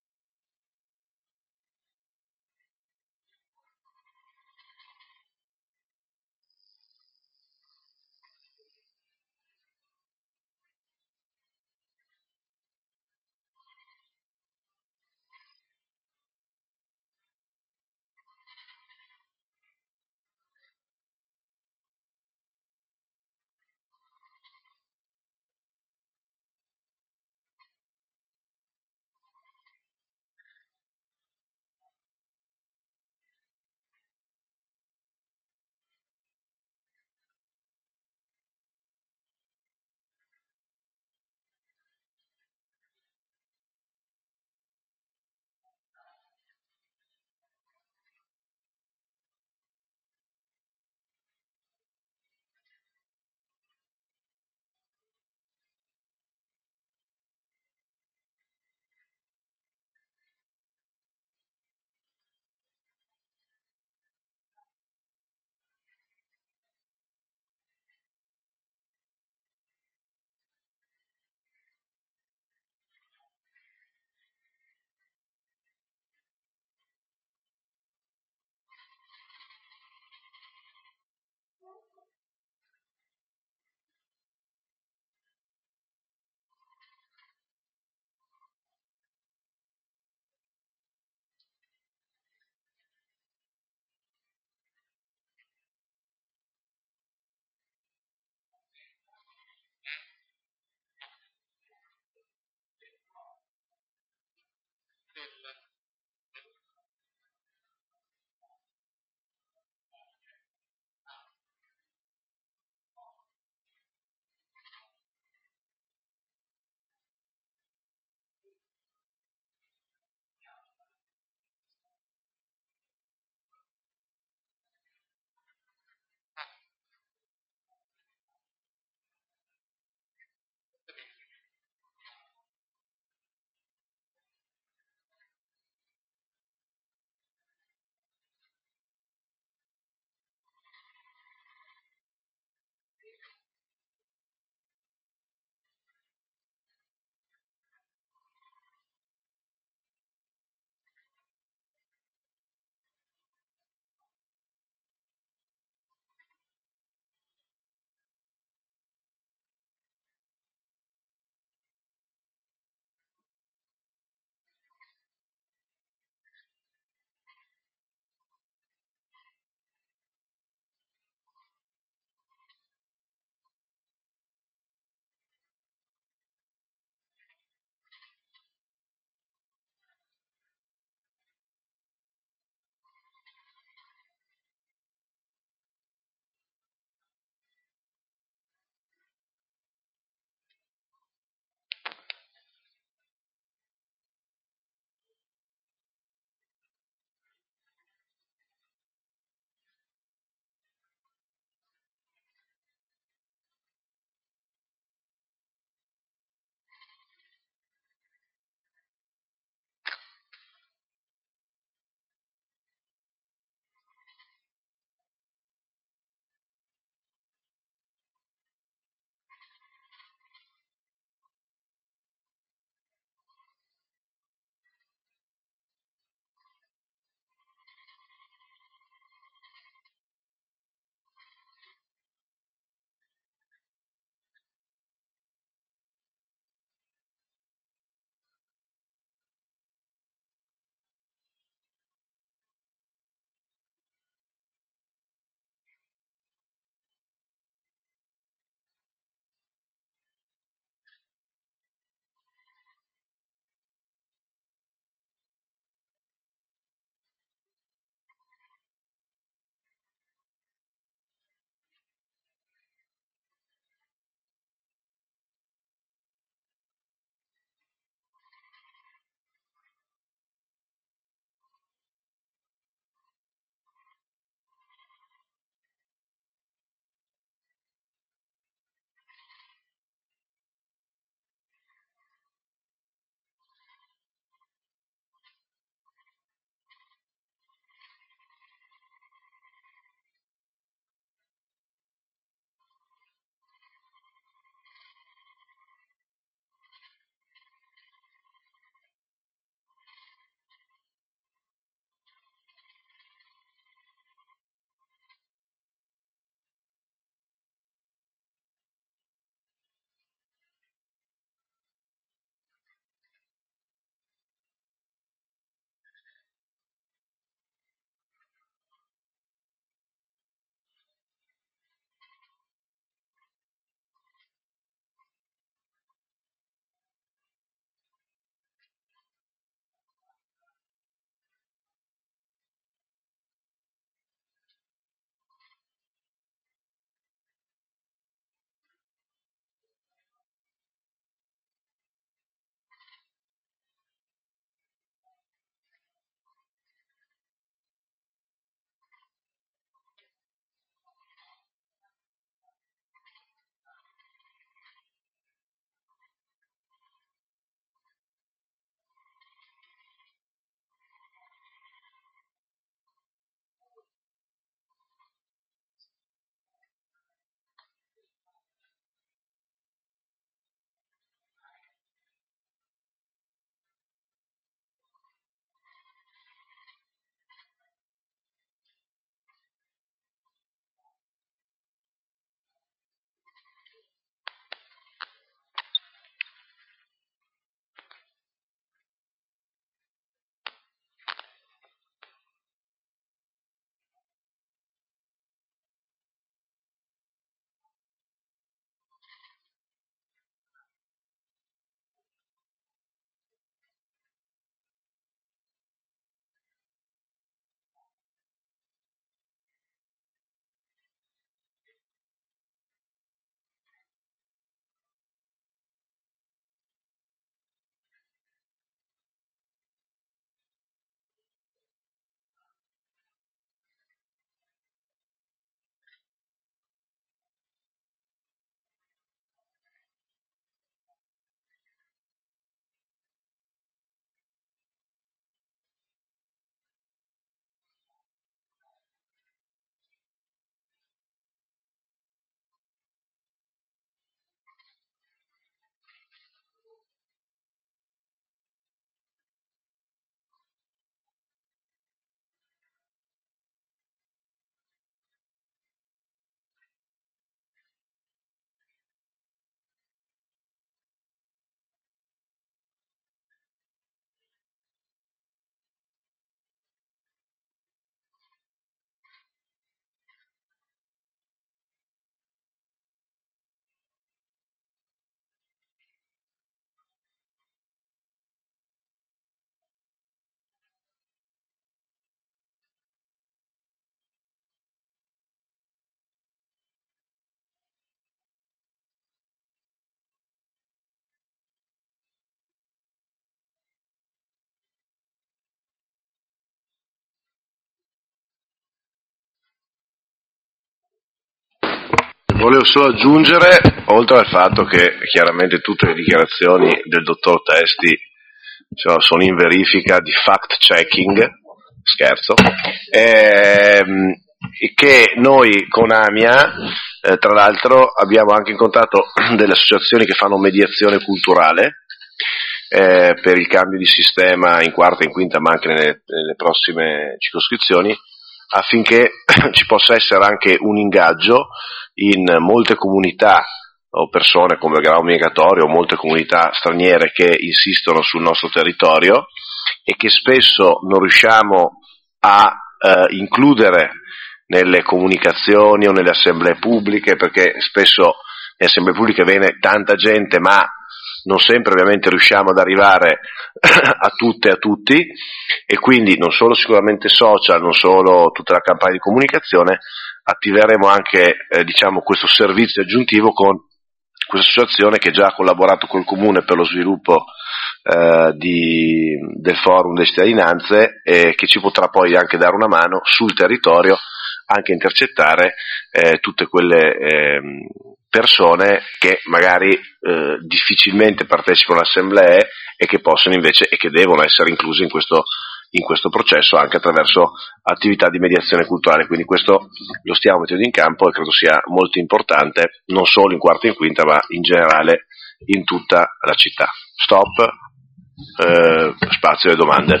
volevo solo aggiungere, oltre al fatto che chiaramente tutte le dichiarazioni del dottor Testi cioè, sono in verifica di fact checking, scherzo, ehm, che noi con AMIA eh, tra l'altro abbiamo anche incontrato delle associazioni che fanno mediazione culturale eh, per il cambio di sistema in quarta e in quinta ma anche nelle, nelle prossime circoscrizioni, affinché ci possa essere anche un ingaggio in molte comunità o persone come Grao Migratorio o molte comunità straniere che insistono sul nostro territorio e che spesso non riusciamo a eh, includere nelle comunicazioni o nelle assemblee pubbliche, perché spesso nelle assemblee pubbliche viene tanta gente ma non sempre ovviamente riusciamo ad arrivare a tutte e a tutti, e quindi non solo sicuramente social, non solo tutta la campagna di comunicazione, attiveremo anche eh, diciamo questo servizio aggiuntivo con questa associazione che già ha collaborato col Comune per lo sviluppo eh, di, del forum delle cittadinanze e che ci potrà poi anche dare una mano sul territorio, anche intercettare eh, tutte quelle eh, persone che magari eh, difficilmente partecipano alle assemblee e che possono invece e che devono essere incluse in questo, in questo processo anche attraverso attività di mediazione culturale. Quindi questo lo stiamo mettendo in campo e credo sia molto importante non solo in quarta e in quinta ma in generale in tutta la città. Stop, eh, spazio alle domande.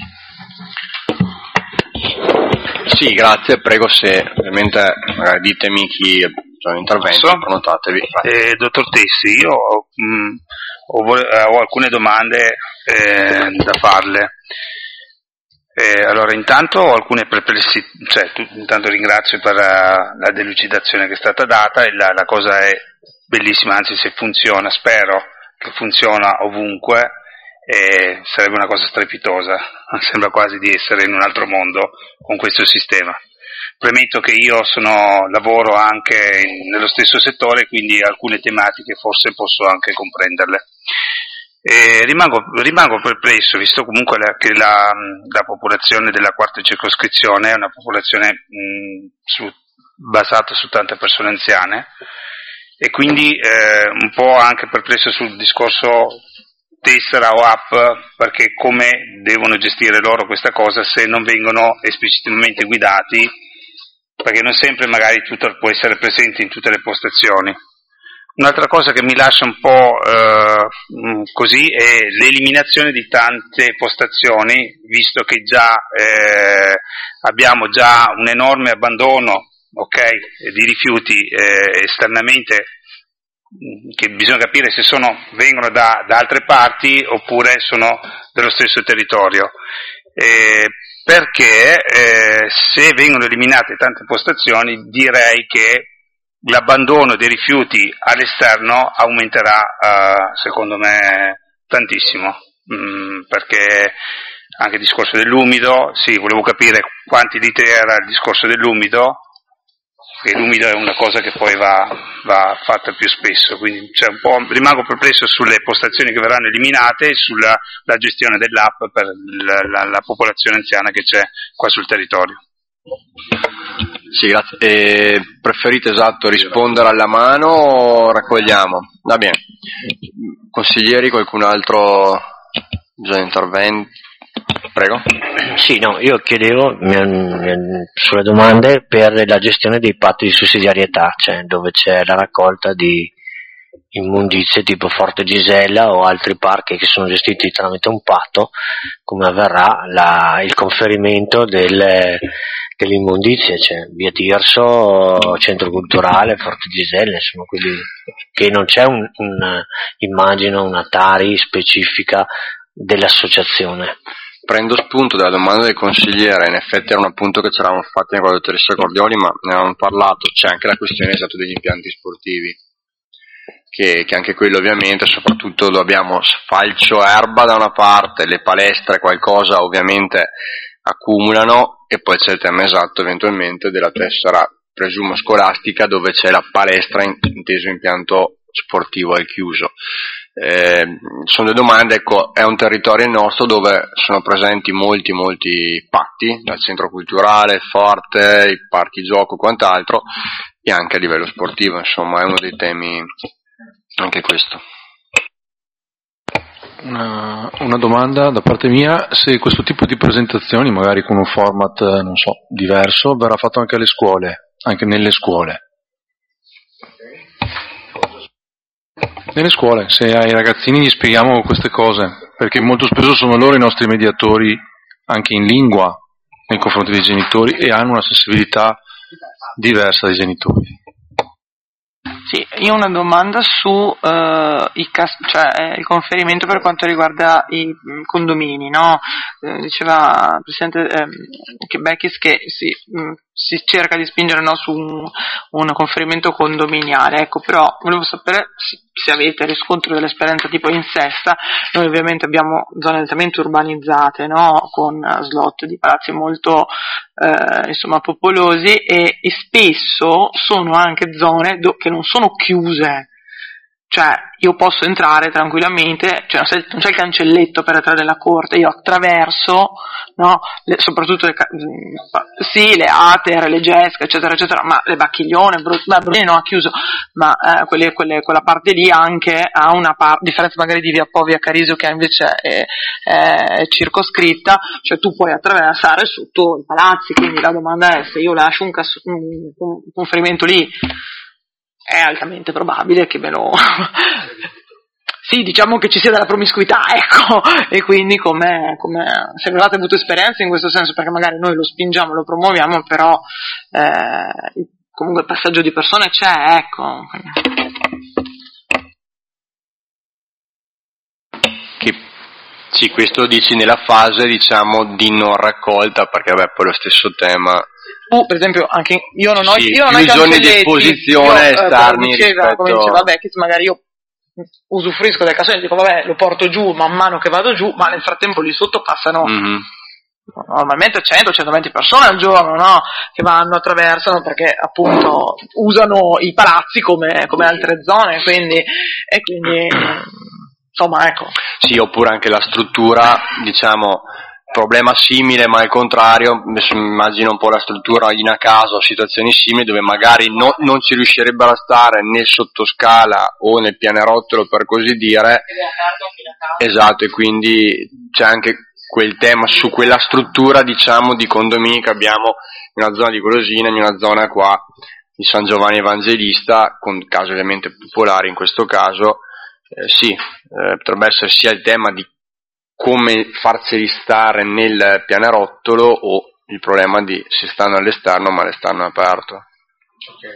Sì, grazie, prego se ovviamente magari ditemi chi c'è un intervento, so, prenotatevi. Eh, dottor Testi, io mh, ho, ho alcune domande eh, da farle. Eh, allora, intanto ho alcune perplessità, cioè, tu, intanto ringrazio per la, la delucidazione che è stata data e la, la cosa è bellissima, anzi se funziona, spero che funziona ovunque. Eh, sarebbe una cosa strepitosa, sembra quasi di essere in un altro mondo con questo sistema. Premetto che io sono, lavoro anche in, nello stesso settore, quindi alcune tematiche forse posso anche comprenderle. Eh, rimango, rimango perplesso, visto comunque la, che la, la popolazione della quarta circoscrizione è una popolazione mh, su, basata su tante persone anziane, e quindi eh, un po' anche perplesso sul discorso tessera o app, perché come devono gestire loro questa cosa se non vengono esplicitamente guidati, perché non sempre magari tutto può essere presente in tutte le postazioni. Un'altra cosa che mi lascia un po' eh, così è l'eliminazione di tante postazioni, visto che già eh, abbiamo già un enorme abbandono, okay, di rifiuti eh, esternamente, che bisogna capire se sono, vengono da, da altre parti oppure sono dello stesso territorio, eh, perché eh, se vengono eliminate tante postazioni direi che l'abbandono dei rifiuti all'esterno aumenterà eh, secondo me tantissimo, mm, perché anche il discorso dell'umido, sì, volevo capire quanti litri era il discorso dell'umido, che l'umido è una cosa che poi va, va fatta più spesso, quindi c'è un po', rimango perplesso sulle postazioni che verranno eliminate e sulla la gestione dell'app per la, la, la popolazione anziana che c'è qua sul territorio. Sì, grazie. E preferite esatto rispondere alla mano o raccogliamo? Va bene. Consiglieri, qualcun altro già intervento? Prego. Sì, no, io chiedevo sulle domande per la gestione dei patti di sussidiarietà, cioè dove c'è la raccolta di immondizie tipo Forte Gisella o altri parchi che sono gestiti tramite un patto, come avverrà la, il conferimento delle, delle immondizie, cioè Via Tirso, Centro Culturale, Forte Gisella, insomma quelli che non c'è un, un immagino una Tari specifica dell'associazione. Prendo spunto dalla domanda del consigliere, in effetti era un appunto che ci eravamo fatti con la dottoressa Cordioli, ma ne avevamo parlato, c'è anche la questione esatto degli impianti sportivi, che, che anche quello ovviamente, soprattutto dove abbiamo sfalcio erba da una parte, le palestre qualcosa ovviamente accumulano, e poi c'è il tema esatto eventualmente della tessera, presumo scolastica, dove c'è la palestra inteso impianto sportivo al chiuso. Eh, sono due domande, ecco, è un territorio il nostro dove sono presenti molti molti patti, dal centro culturale, il forte, i parchi gioco e quant'altro, e anche a livello sportivo, insomma è uno dei temi anche questo. Una, una domanda da parte mia: se questo tipo di presentazioni, magari con un format non so diverso, verrà fatto anche alle scuole, anche nelle scuole. Nelle scuole, se ai ragazzini gli spieghiamo queste cose, perché molto spesso sono loro i nostri mediatori anche in lingua nei confronti dei genitori e hanno una sensibilità diversa dai genitori. Sì, io ho una domanda su uh, i cas- cioè, il conferimento per quanto riguarda i mh, condomini, no? Eh, diceva il Presidente eh, Bechis che si, mh, si cerca di spingere, no, su un, un conferimento condominiale, ecco, però volevo sapere se, se avete riscontro dell'esperienza tipo in Sesta. Noi ovviamente abbiamo zone altamente urbanizzate, no? Con slot di palazzi molto eh, insomma popolosi, e, e spesso sono anche zone do- che non sono chiuse, cioè io posso entrare tranquillamente, cioè non c'è, non c'è il cancelletto per entrare nella corte, io attraverso, no, le, soprattutto le, sì, le Ater, le Gesca, eccetera, eccetera, ma le Bacchiglione, Bruni non ha chiuso, ma eh, quelle, quelle, quella parte lì anche ha una parte, differenza magari di via Po, via Carisio, che invece è, è circoscritta, cioè tu puoi attraversare sotto i palazzi, quindi la domanda è: se io lascio un, cas- un, un conferimento lì, è altamente probabile che me lo... sì, diciamo che ci sia della promiscuità, ecco, e quindi come, come se avevate avuto esperienze in questo senso, perché magari noi lo spingiamo, lo promuoviamo, però eh, comunque il passaggio di persone c'è, ecco. Che, sì, questo dici nella fase, diciamo, di non raccolta, perché vabbè, poi lo stesso tema... Tu, per esempio, anche io non ho, sì, io non ho i giorni cancelletti, di esposizione io, esterni, come diceva, rispetto... come diceva Beckis, magari io usufruisco del cassone e dico vabbè, lo porto giù man mano che vado giù, ma nel frattempo lì sotto passano mm-hmm. normalmente cento centoventi persone al giorno, no? Che vanno, attraversano, perché appunto usano i palazzi come, come altre zone, quindi, e quindi insomma, ecco. Sì, oppure anche la struttura, diciamo, problema simile ma al contrario, immagino un po' la struttura in a caso, situazioni simili dove magari no, non ci riuscirebbero a stare né sottoscala o nel pianerottolo, per così dire. Esatto, e quindi c'è anche quel tema su quella struttura, diciamo, di condomini che abbiamo in una zona di Golosina, in una zona qua di San Giovanni Evangelista, con case ovviamente popolari in questo caso. Eh, sì, eh, potrebbe essere sia il tema di come farceli stare nel pianerottolo o il problema di se stanno all'esterno ma l'esterno è aperto. Ok.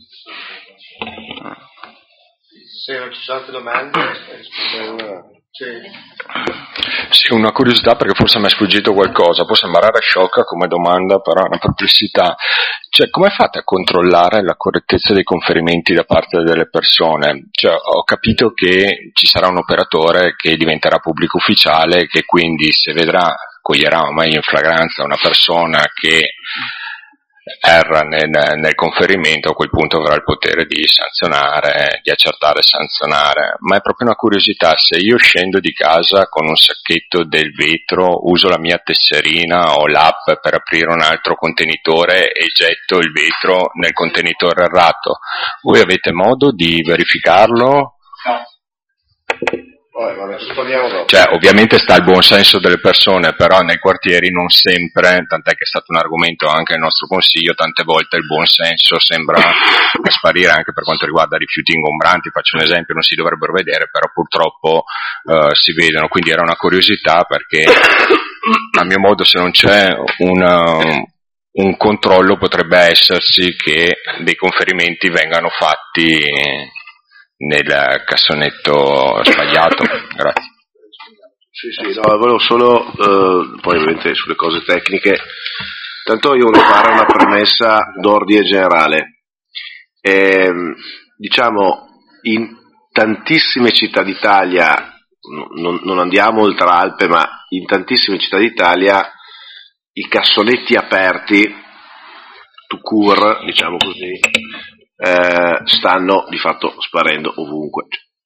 Se non ci sono altre domande, rispondiamo. Sì. Sì, una curiosità, perché forse mi è sfuggito qualcosa, può sembrare sciocca come domanda, però è una perplessità. Cioè, come fate a controllare la correttezza dei conferimenti da parte delle persone? Cioè, ho capito che ci sarà un operatore che diventerà pubblico ufficiale, che quindi se vedrà, coglierà ormai in flagranza una persona che erra nel, nel conferimento, a quel punto avrà il potere di sanzionare, di accertare e sanzionare. Ma è proprio una curiosità: se io scendo di casa con un sacchetto del vetro, uso la mia tesserina o l'app per aprire un altro contenitore e getto il vetro nel contenitore errato, voi avete modo di verificarlo? No. Vabbè, vabbè, rispondiamo dopo. Cioè, ovviamente sta il buon senso delle persone, però nei quartieri non sempre, tant'è che è stato un argomento anche nel nostro consiglio, tante volte il buon senso sembra sparire anche per quanto riguarda rifiuti ingombranti. Faccio un esempio: non si dovrebbero vedere, però purtroppo eh, si vedono, quindi era una curiosità, perché a mio modo, se non c'è una, un controllo, potrebbe esserci che dei conferimenti vengano fatti nel cassonetto sbagliato. Grazie. Sì, sì, no, volevo solo, eh, poi ovviamente sulle cose tecniche, tanto io volevo fare una premessa d'ordine generale. Eh, diciamo, in tantissime città d'Italia, non, non andiamo oltre Alpe, ma in tantissime città d'Italia i cassonetti aperti, tout court, diciamo così, Eh, stanno di fatto sparendo ovunque.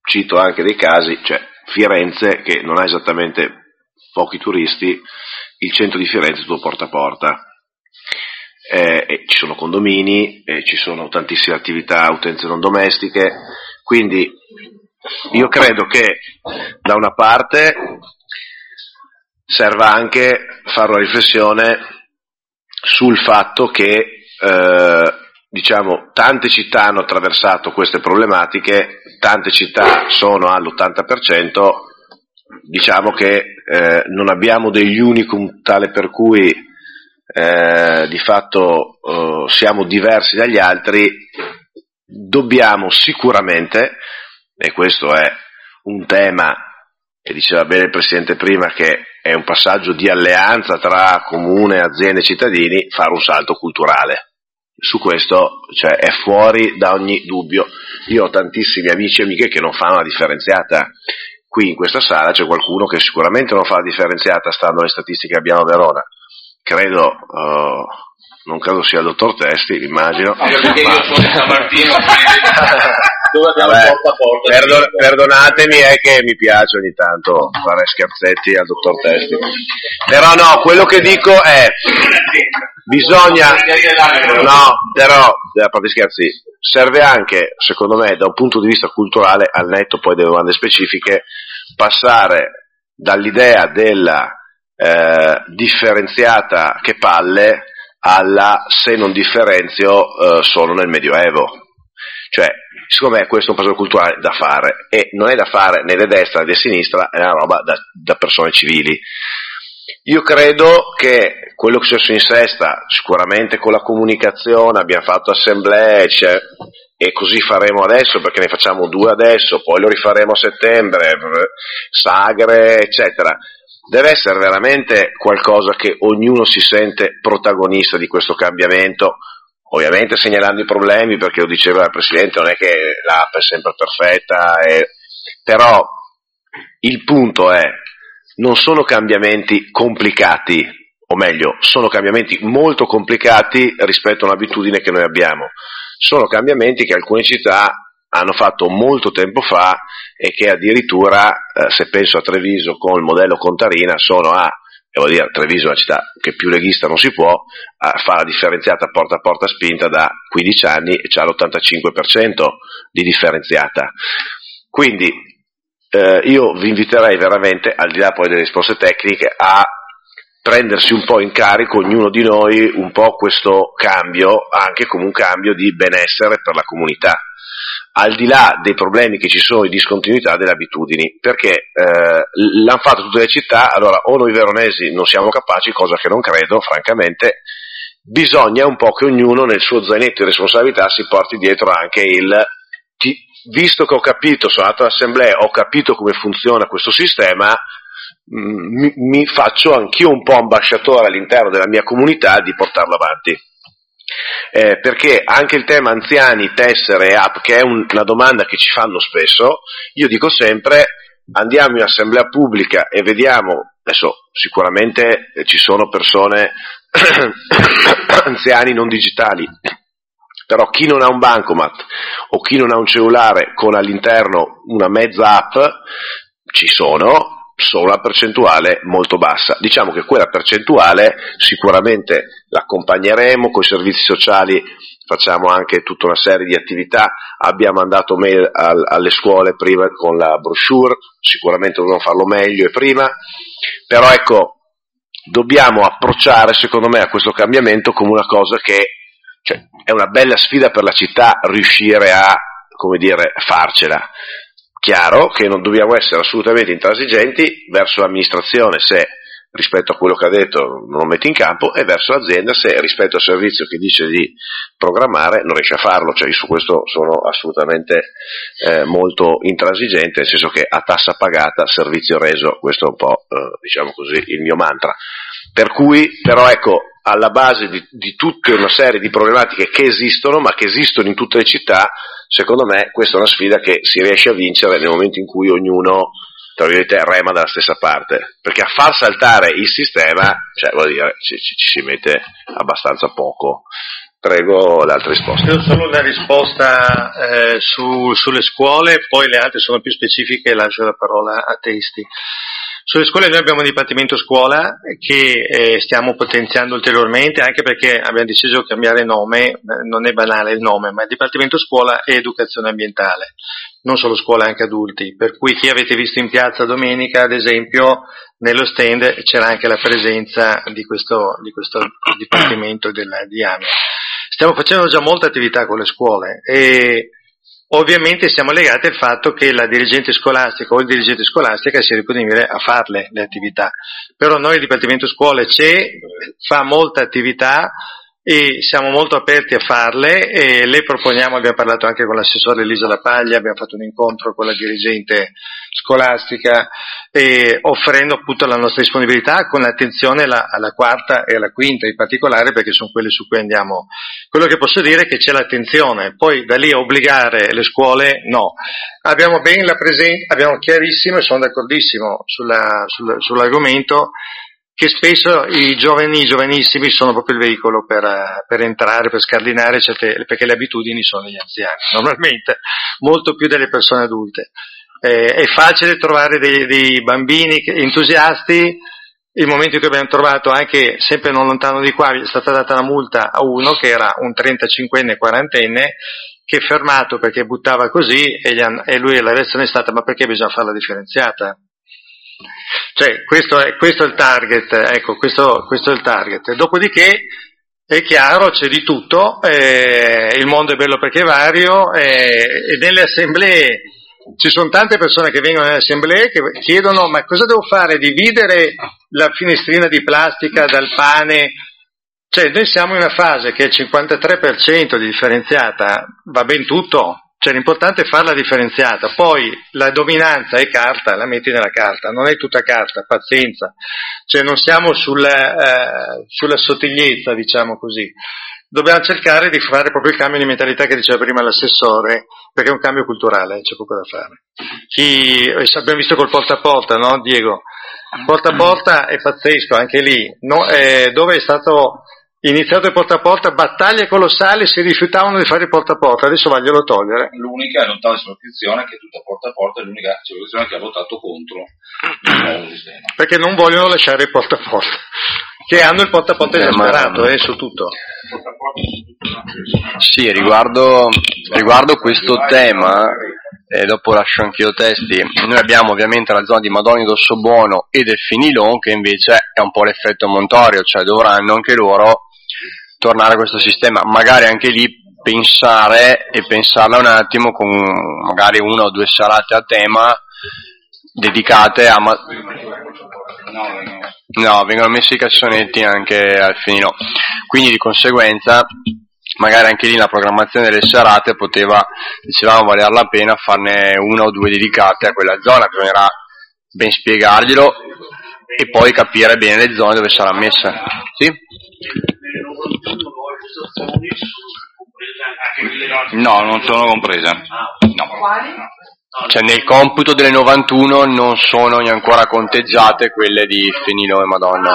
cito anche dei casi, cioè Firenze che non ha esattamente pochi turisti, il centro di Firenze è tutto porta a porta, eh, e ci sono condomini, e ci sono tantissime attività, utenze non domestiche, quindi io credo che da una parte serva anche fare una riflessione sul fatto che eh, diciamo tante città hanno attraversato queste problematiche, tante città sono all'ottanta per cento, diciamo che eh, non abbiamo degli unicum tale per cui eh, di fatto eh, siamo diversi dagli altri. Dobbiamo sicuramente, e questo è un tema, e diceva bene il Presidente prima, che è un passaggio di alleanza tra comune, aziende e cittadini, fare un salto culturale. Su questo, cioè, è fuori da ogni dubbio. Io ho tantissimi amici e amiche che non fanno la differenziata. Qui in questa sala c'è qualcuno che sicuramente non fa la differenziata, stando alle statistiche che abbiamo a Verona. Credo, uh, non credo sia il dottor Testi, immagino. Perché io sono di San Martino, dove abbiamo Vabbè, porta a porta. Perdon- perdonatemi, è che mi piace ogni tanto fare scherzetti al dottor Testi. Però no, quello che dico è, bisogna, no, però, a parte scherzi, serve anche, secondo me, da un punto di vista culturale, al netto poi delle domande specifiche, passare dall'idea della eh, differenziata che palle alla se non differenzio eh, solo nel Medioevo. Cioè, secondo me questo è un passaggio culturale da fare, e non è da fare né da destra né da sinistra, è una roba da, da persone civili. Io credo che quello che è successo in Sesta, sicuramente con la comunicazione, abbiamo fatto assemblee, cioè, e così faremo adesso, perché ne facciamo due adesso, poi lo rifaremo a settembre, sagre, eccetera. Deve essere veramente qualcosa che ognuno si sente protagonista di questo cambiamento, ovviamente segnalando i problemi, perché lo diceva il Presidente, non è che l'app è sempre perfetta, e... però il punto è, non sono cambiamenti complicati, o meglio, sono cambiamenti molto complicati rispetto a un'abitudine che noi abbiamo, sono cambiamenti che alcune città hanno fatto molto tempo fa e che addirittura, eh, se penso a Treviso con il modello Contarina, sono a, devo dire, Treviso è una città che più leghista non si può, a fare la differenziata porta a porta spinta da quindici anni e c'ha l'ottantacinque per cento di differenziata. Quindi eh, io vi inviterei veramente, al di là poi delle risposte tecniche, a prendersi un po' in carico ognuno di noi un po' questo cambio, anche come un cambio di benessere per la comunità, al di là dei problemi che ci sono di discontinuità delle abitudini, perché eh, l'hanno fatto tutte le città, allora o noi veronesi non siamo capaci, cosa che non credo francamente, bisogna un po' che ognuno nel suo zainetto di responsabilità si porti dietro anche il ti, visto che ho capito, sono andato all'assemblea, ho capito come funziona questo sistema, mi, mi faccio anch'io un po' ambasciatore all'interno della mia comunità di portarlo avanti. Eh, perché anche il tema anziani, tessere e app, che è un, una domanda che ci fanno spesso, io dico sempre, andiamo in assemblea pubblica e vediamo, adesso sicuramente eh, ci sono persone anziani non digitali, però chi non ha un bancomat o chi non ha un cellulare con all'interno una mezza app, ci sono, solo una percentuale molto bassa. Diciamo che quella percentuale sicuramente l'accompagneremo con i servizi sociali, facciamo anche tutta una serie di attività, abbiamo mandato mail al, alle scuole prima con la brochure, sicuramente dobbiamo farlo meglio e prima, però ecco, dobbiamo approcciare secondo me a questo cambiamento come una cosa che, cioè, è una bella sfida per la città riuscire a, come dire, farcela. Chiaro che non dobbiamo essere assolutamente intransigenti verso l'amministrazione se rispetto a quello che ha detto non lo mette in campo, e verso l'azienda se rispetto al servizio che dice di programmare non riesce a farlo. Cioè io su questo sono assolutamente eh, molto intransigente, nel senso che a tassa pagata servizio reso, questo è un po' eh, diciamo così il mio mantra. Per cui però ecco, alla base di, di tutta una serie di problematiche che esistono, ma che esistono in tutte le città, secondo me questa è una sfida che si riesce a vincere nel momento in cui ognuno, tra virgolette, rema dalla stessa parte, perché a far saltare il sistema, cioè vuol dire, ci, ci, ci si mette abbastanza poco. Prego le altre risposte. Io solo una risposta eh, su, sulle scuole, poi le altre sono più specifiche e lascio la parola a Testi. Sulle scuole noi abbiamo un dipartimento scuola che eh, stiamo potenziando ulteriormente, anche perché abbiamo deciso di cambiare nome, eh, non è banale il nome, ma il dipartimento scuola e educazione ambientale, non solo scuola, anche adulti, per cui chi avete visto in piazza domenica, ad esempio, nello stand c'era anche la presenza di questo, di questo dipartimento della, di A M E. Stiamo facendo già molta attività con le scuole e ovviamente siamo legati al fatto che la dirigente scolastica o il dirigente scolastica si riponibile a farle le attività, però noi il Dipartimento Scuole c'è, fa molta attività e siamo molto aperti a farle e le proponiamo, abbiamo parlato anche con l'assessore Elisa La Paglia, abbiamo fatto un incontro con la dirigente scolastica e offrendo appunto la nostra disponibilità con attenzione alla, alla quarta e alla quinta in particolare, perché sono quelle su cui andiamo. Quello che posso dire è che c'è l'attenzione, poi da lì a obbligare le scuole no. Abbiamo ben la presenza, abbiamo chiarissimo e sono d'accordissimo sulla, sulla, sull'argomento che spesso i giovani, i giovanissimi sono proprio il veicolo per, per entrare, per scardinare certe, perché le abitudini sono degli anziani, normalmente, molto più delle persone adulte. Eh, è facile trovare dei, dei bambini entusiasti, il momento in cui abbiamo trovato anche, sempre non lontano di qua, è stata data una multa a uno che era un trentacinquenne, quarantenne, che è fermato perché buttava così e, gli hanno, e lui la reazione è stata: ma perché bisogna farla differenziata? Cioè, questo è, questo è il target, ecco, questo, questo è il target. Dopodiché è chiaro, c'è di tutto, eh, il mondo è bello perché è vario, eh, e nelle assemblee ci sono tante persone che vengono nelle assemblee che chiedono: ma cosa devo fare? Dividere la finestrina di plastica dal pane? Cioè, noi siamo in una fase che è il cinquantatré per cento di differenziata, va ben tutto. Cioè l'importante è farla differenziata, poi la dominanza è carta, la metti nella carta, non è tutta carta, pazienza, cioè non siamo sulla, eh, sulla sottigliezza, diciamo così, dobbiamo cercare di fare proprio il cambio di mentalità che diceva prima l'assessore, perché è un cambio culturale, c'è poco da fare. Chi, abbiamo visto col porta a porta, no Diego? Porta a porta è pazzesco, anche lì, no? eh, dove è stato iniziato il porta a porta, battaglie colossali, si rifiutavano di fare il porta a porta, adesso vogliono togliere. L'unica è l'ottava circoscrizione che è tutta porta a porta, è l'unica circoscrizione che ha votato contro il nuovo sistema. Perché non vogliono lasciare il porta a porta, che hanno il porta a porta esasperato, eh, su tutto. Sì, riguardo, riguardo questo tema, e dopo lascio anch'io Testi, noi abbiamo ovviamente la zona di Madonni d'Ossobuono e del Fenilon, che invece è un po' l'effetto Montorio, cioè dovranno anche loro tornare a questo sistema, magari anche lì pensare e pensarla un attimo con magari una o due serate a tema dedicate a... Ma... No, vengono messi i cassonetti anche al Fenilon, quindi di conseguenza magari anche lì la programmazione delle serate poteva, dicevamo, valer la pena farne una o due dedicate a quella zona, bisognerà ben spiegarglielo e poi capire bene le zone dove sarà messa. Sì? No, non sono comprese. No. Cioè nel computo delle novantuno non sono ancora conteggiate quelle di Fenilon e Madonna.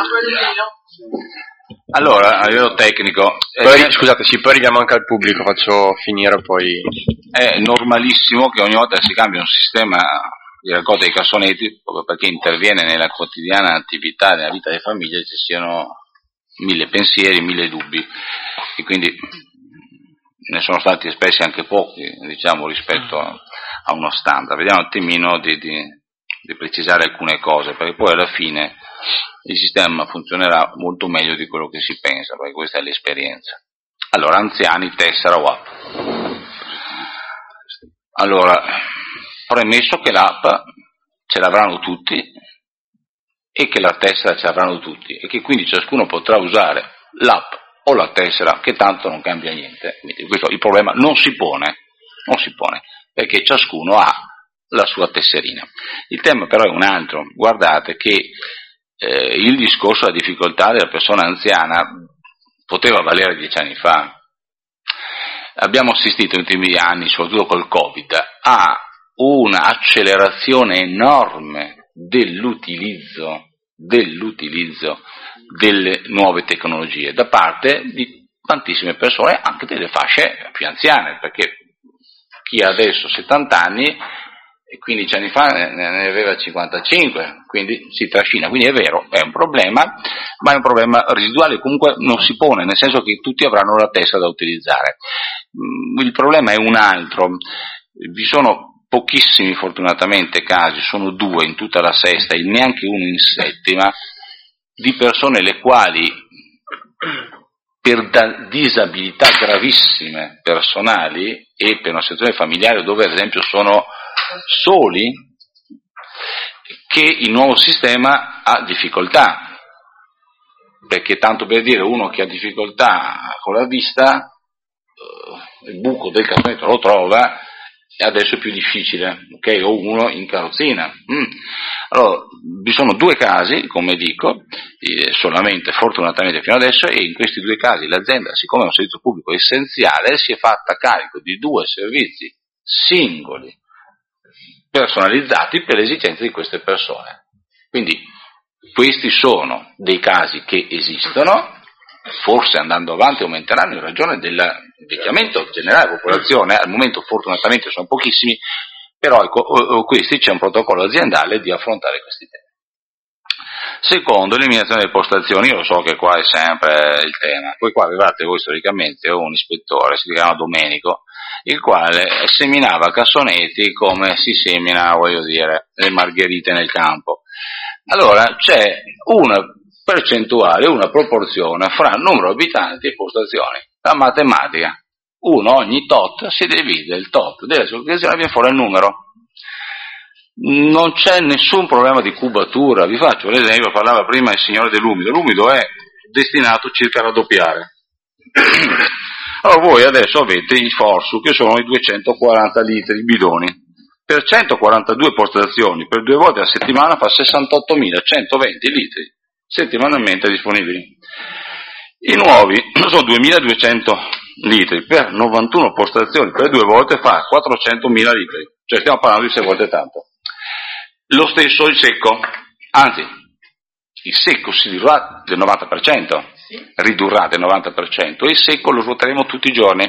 Allora, a livello tecnico, poi, eh, scusate, sì, poi arriviamo anche al pubblico, faccio finire poi. È normalissimo che ogni volta si cambia un sistema di raccolta dei cassonetti, proprio perché interviene nella quotidiana attività, nella vita delle famiglie, ci siano mille pensieri, mille dubbi, e quindi ne sono stati espressi anche pochi, diciamo, rispetto a, a uno standard. Vediamo un attimino di, di, di precisare alcune cose, perché poi alla fine il sistema funzionerà molto meglio di quello che si pensa, perché questa è l'esperienza. Allora, anziani, tessera o app. Allora, premesso che l'app ce l'avranno tutti e che la tessera ce l'avranno tutti e che quindi ciascuno potrà usare l'app o la tessera, che tanto non cambia niente. Quindi questo, il problema non si pone, non si pone, perché ciascuno ha la sua tesserina. Il tema però è un altro. Guardate che Eh, il discorso della difficoltà della persona anziana poteva valere dieci anni fa. Abbiamo assistito negli ultimi anni, soprattutto col Covid, a un'accelerazione enorme dell'utilizzo, dell'utilizzo delle nuove tecnologie da parte di tantissime persone, anche delle fasce più anziane, perché chi ha adesso settanta anni e quindici anni fa ne aveva cinquantacinque, quindi si trascina. Quindi è vero, è un problema, ma è un problema residuale, comunque non si pone, nel senso che tutti avranno la testa da utilizzare. Il problema è un altro. Vi sono pochissimi, fortunatamente, casi, sono due in tutta la sesta e neanche uno in settima, di persone le quali per da- disabilità gravissime personali e per una situazione familiare dove ad esempio sono soli, che il nuovo sistema ha difficoltà, perché tanto per dire, uno che ha difficoltà con la vista, eh, il buco del cassonetto lo trova e adesso è più difficile, ok? O uno in carrozzina. Mm. Allora, vi sono due casi, come dico, eh, solamente fortunatamente fino adesso, e in questi due casi l'azienda, siccome è un servizio pubblico essenziale, si è fatta carico di due servizi singoli, personalizzati per le esigenze di queste persone. Quindi questi sono dei casi che esistono, forse andando avanti aumenteranno in ragione dell'invecchiamento generale della popolazione, al momento fortunatamente sono pochissimi, però ecco, questi c'è un protocollo aziendale di affrontare questi temi. Secondo, l'eliminazione delle postazioni. Io lo so che qua è sempre il tema, poi qua avevate voi storicamente un ispettore, si chiama Domenico, il quale seminava cassonetti come si semina, voglio dire, le margherite nel campo. Allora c'è una percentuale, una proporzione fra numero di abitanti e postazioni. La matematica, uno ogni tot si divide il tot delle collocazioni, viene fuori il numero. Non c'è nessun problema di cubatura. Vi faccio l'esempio, parlava prima il signore dell'umido. L'umido è destinato circa a raddoppiare. Allora voi adesso avete i Forsu, che sono i duecentoquaranta litri, i bidoni. Per centoquarantadue postazioni, per due volte a settimana, fa sessantottomilacentoventi litri settimanalmente disponibili. I nuovi sono duemiladuecento litri, per novantuno postazioni, per due volte fa quattrocentomila litri. Cioè stiamo parlando di sei volte tanto. Lo stesso il secco, anzi, il secco si ridurrà del novanta per cento, ridurrà del novanta per cento, e il secco lo svuoteremo tutti i giorni.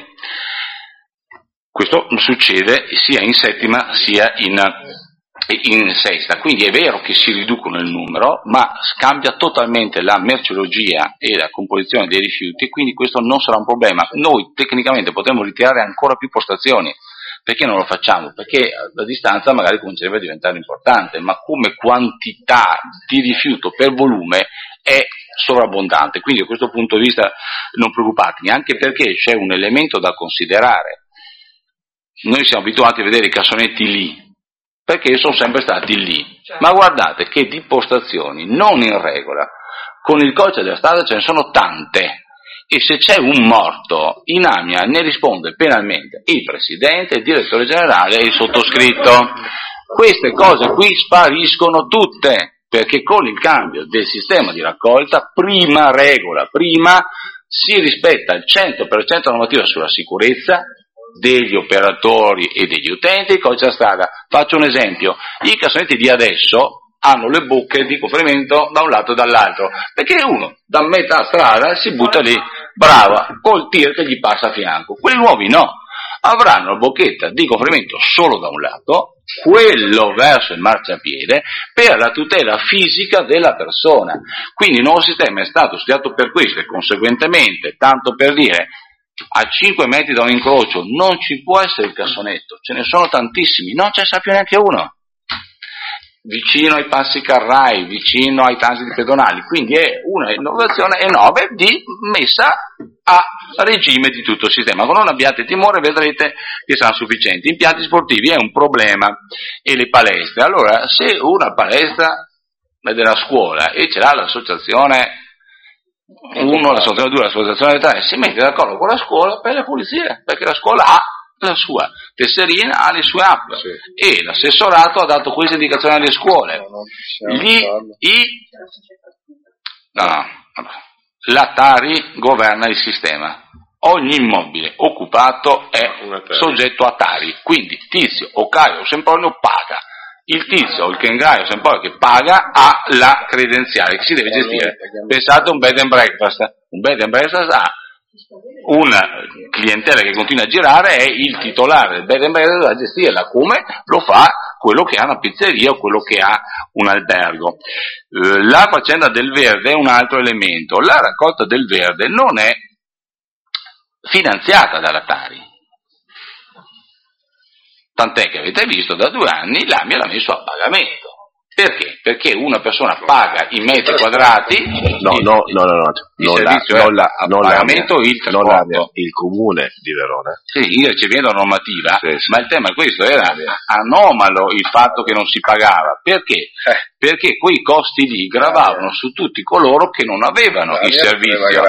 Questo succede sia in settima sia in, in sesta, quindi è vero che si riducono il numero, ma cambia totalmente la merceologia e la composizione dei rifiuti, e quindi questo non sarà un problema. Noi tecnicamente potremmo ritirare ancora più postazioni. Perché non lo facciamo? Perché la distanza magari comincerebbe a diventare importante, ma come quantità di rifiuto per volume è sovrabbondante, quindi da questo punto di vista non preoccupatevi, anche perché c'è un elemento da considerare. Noi siamo abituati a vedere i cassonetti lì, perché sono sempre stati lì, ma guardate che di postazioni non in regola, con il codice della strada ce ne sono tante. E se c'è un morto in AMIA ne risponde penalmente il presidente, il direttore generale e il sottoscritto. Queste cose qui spariscono tutte, perché con il cambio del sistema di raccolta, prima regola, prima si rispetta il cento per cento normativa sulla sicurezza degli operatori e degli utenti, il codice della strada. Faccio un esempio: i cassonetti di adesso hanno le bocche di conferimento da un lato e dall'altro, perché uno da metà strada si butta lì, brava, col tir che gli passa a fianco. Quelli nuovi no, avranno la bocchetta di conferimento solo da un lato, quello verso il marciapiede, per la tutela fisica della persona. Quindi il nuovo sistema è stato studiato per questo, e conseguentemente, tanto per dire, a cinque metri da un incrocio non ci può essere il cassonetto, ce ne sono tantissimi, non ce ne sa più neanche uno. Vicino ai passi carrai, vicino ai transiti pedonali, quindi è una innovazione enorme di messa a regime di tutto il sistema. Ma non abbiate timore, vedrete che saranno sufficienti. Impianti sportivi è un problema, e le palestre. Allora, se una palestra è della scuola e ce l'ha l'associazione uno, l'associazione due, l'associazione tre, si mette d'accordo con la scuola per le pulizie, perché la scuola ha la sua tesserina, ha le sue app, sì. E l'assessorato ha dato queste indicazioni alle scuole. Gli, i, no, no, la Tari governa il sistema. Ogni immobile occupato è soggetto a Tari, quindi Tizio o Caio o Sempronio paga. Il Tizio o il Kengai o Sempronio che paga ha la credenziale che si deve gestire. Pensate a un bed and breakfast. Un bed and breakfast ha una clientela che continua a girare è il titolare del bed and breakfast da gestirla, come lo fa quello che ha una pizzeria o quello che ha un albergo. La faccenda del verde è un altro elemento. La raccolta del verde non è finanziata dalla Tari, tant'è che avete visto da due anni l'A M I l'ha messo a pagamento. Perché? Perché una persona paga i metri quadrati, no, il, no, no, no, no, il non servizio la, è non la, a non pagamento la, il trasporto. Non la, il comune di Verona. Sì, ricevendo la normativa, sì, sì. Ma il tema è questo, era anomalo il fatto che non si pagava. Perché? Perché quei costi lì gravavano su tutti coloro che non avevano il servizio.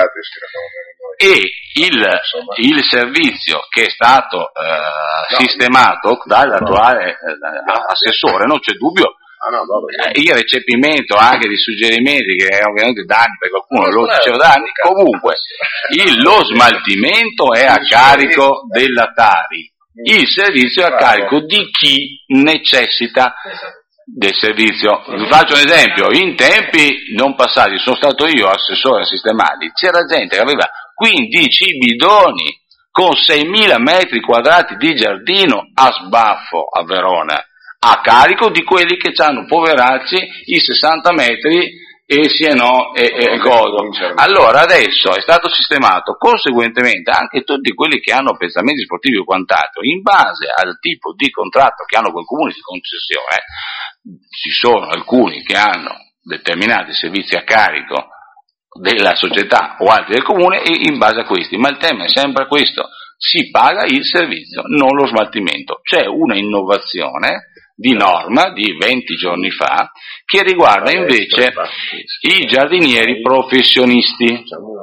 E il, il servizio che è stato eh, sistemato dall'attuale eh, assessore, non c'è dubbio, Ah, no, no, il recepimento anche di suggerimenti che ovviamente danni per qualcuno lo diceva da anni, comunque il, lo smaltimento è a carico della Tari, il servizio è a carico di chi necessita del servizio. Vi faccio un esempio: in tempi non passati, sono stato io assessore a sistemati, c'era gente che aveva quindici bidoni con seimila metri quadrati di giardino a sbaffo a Verona, a carico di quelli che hanno, poveracci, i sessanta metri e sì e no e, e godo. Allora adesso è stato sistemato, conseguentemente anche tutti quelli che hanno pensamenti sportivi o quant'altro, in base al tipo di contratto che hanno con i comuni di concessione, ci sono alcuni che hanno determinati servizi a carico della società o altri del comune e in base a questi, ma il tema è sempre questo: si paga il servizio, non lo smaltimento. C'è una innovazione di norma di venti giorni fa che riguarda invece i giardinieri professionisti.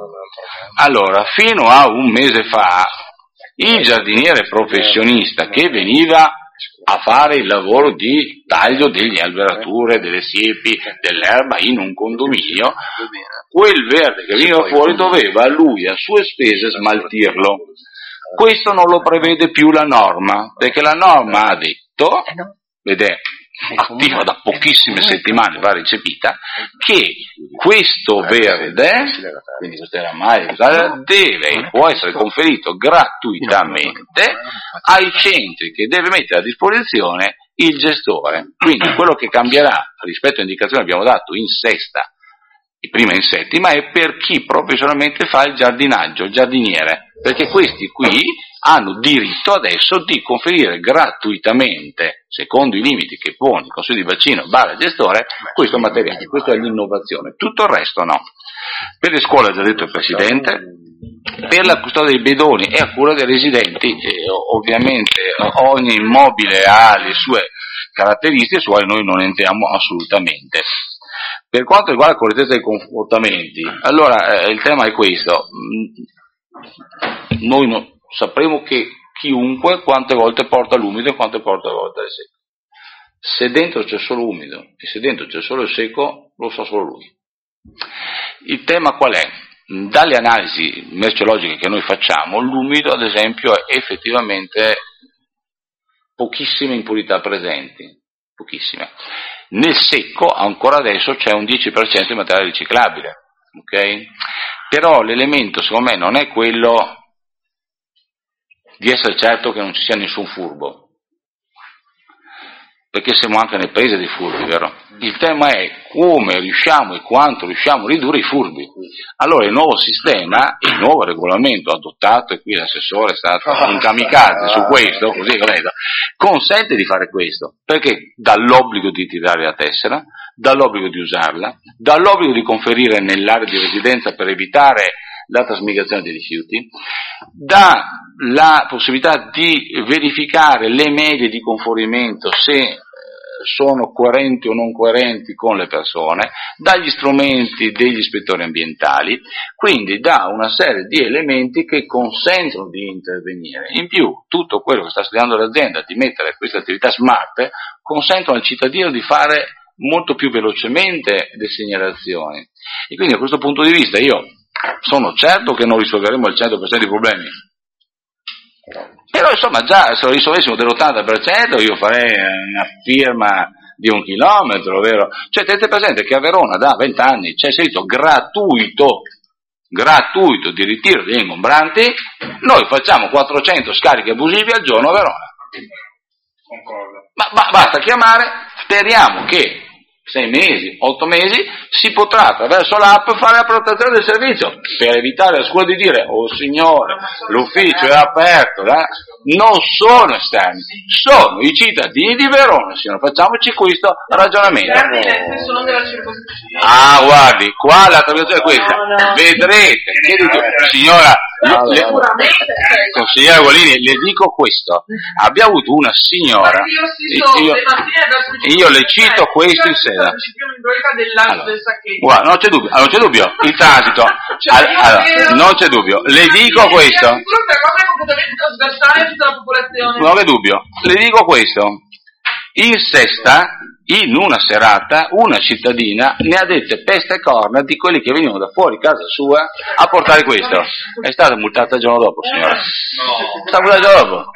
Allora, fino a un mese fa il giardiniere professionista che veniva a fare il lavoro di taglio degli alberature, delle siepi, dell'erba in un condominio, quel verde che veniva fuori doveva lui a sue spese smaltirlo. Questo non lo prevede più la norma, perché la norma ha detto, ed è attiva da pochissime settimane, va recepita, che questo verde, quindi questo era mai, deve e può essere conferito gratuitamente ai centri che deve mettere a disposizione il gestore. Quindi quello che cambierà rispetto all'indicazione che abbiamo dato in sesta e prima in settima è per chi professionalmente fa il giardinaggio, il giardiniere, perché questi qui hanno diritto adesso di conferire gratuitamente, secondo i limiti che pone il Consiglio di bacino barra gestore, questo materiale. Questa è l'innovazione. Tutto il resto no. Per le scuole, ha già detto il Presidente, per la custodia dei bedoni è a cura dei residenti, eh, ovviamente ogni immobile ha le sue caratteristiche, su quali noi non entriamo assolutamente. Per quanto riguarda la correttezza dei comportamenti, allora eh, il tema è questo: noi non sapremo che chiunque quante volte porta l'umido e quante volte porta il secco. Se dentro c'è solo umido e se dentro c'è solo il secco, lo sa solo lui. Il tema qual è? Dalle analisi merceologiche che noi facciamo, l'umido ad esempio è effettivamente pochissime impurità presenti, pochissime. Nel secco ancora adesso c'è un dieci per cento di materiale riciclabile, ok? Però l'elemento secondo me non è quello di essere certo che non ci sia nessun furbo, perché siamo anche nel paese dei furbi, vero? Il tema è come riusciamo e quanto riusciamo a ridurre i furbi. Allora il nuovo sistema, il nuovo regolamento adottato, e qui l'assessore è stato un kamikaze su questo, così vedo, consente di fare questo, perché dà l'obbligo di tirare la tessera, dà l'obbligo di usarla, dà l'obbligo di conferire nell'area di residenza per evitare la trasmigrazione dei rifiuti, dà la possibilità di verificare le medie di conformimento se sono coerenti o non coerenti con le persone, dagli strumenti degli ispettori ambientali, quindi dà una serie di elementi che consentono di intervenire. In più, tutto quello che sta studiando l'azienda di mettere queste attività smart consentono al cittadino di fare molto più velocemente le segnalazioni. E quindi da questo punto di vista io sono certo che non risolveremo il cento per cento dei problemi, però insomma già se lo risolvessimo dell'ottanta per cento io farei una firma di un chilometro, vero? Cioè tenete presente che a Verona da venti anni c'è servizio gratuito gratuito di ritiro degli ingombranti, noi facciamo quattrocento scarichi abusivi al giorno a Verona. Ma, ma basta chiamare, speriamo che sei mesi, otto mesi, si potrà attraverso l'app fare la prenotazione del servizio, per evitare alla scuola di dire, oh signore, l'ufficio è aperto, eh? Non sono esterni, sono i cittadini di Verona, signore, facciamoci questo ragionamento. Ah, guardi, qua la traduzione è questa, vedrete, che dico, signora, no, le, consigliere Golini, le dico questo, abbiamo avuto una signora, io, io le cito questo in sede. Allora, guarda, non c'è dubbio, non c'è dubbio, il transito, allora, non c'è dubbio, le dico questo, non c'è dubbio, le dico questo, in sesta, in una serata, una cittadina ne ha dette peste e corna di quelli che venivano da fuori casa sua a portare questo. È stata multata il giorno dopo, signora. No. È stata multata il giorno dopo.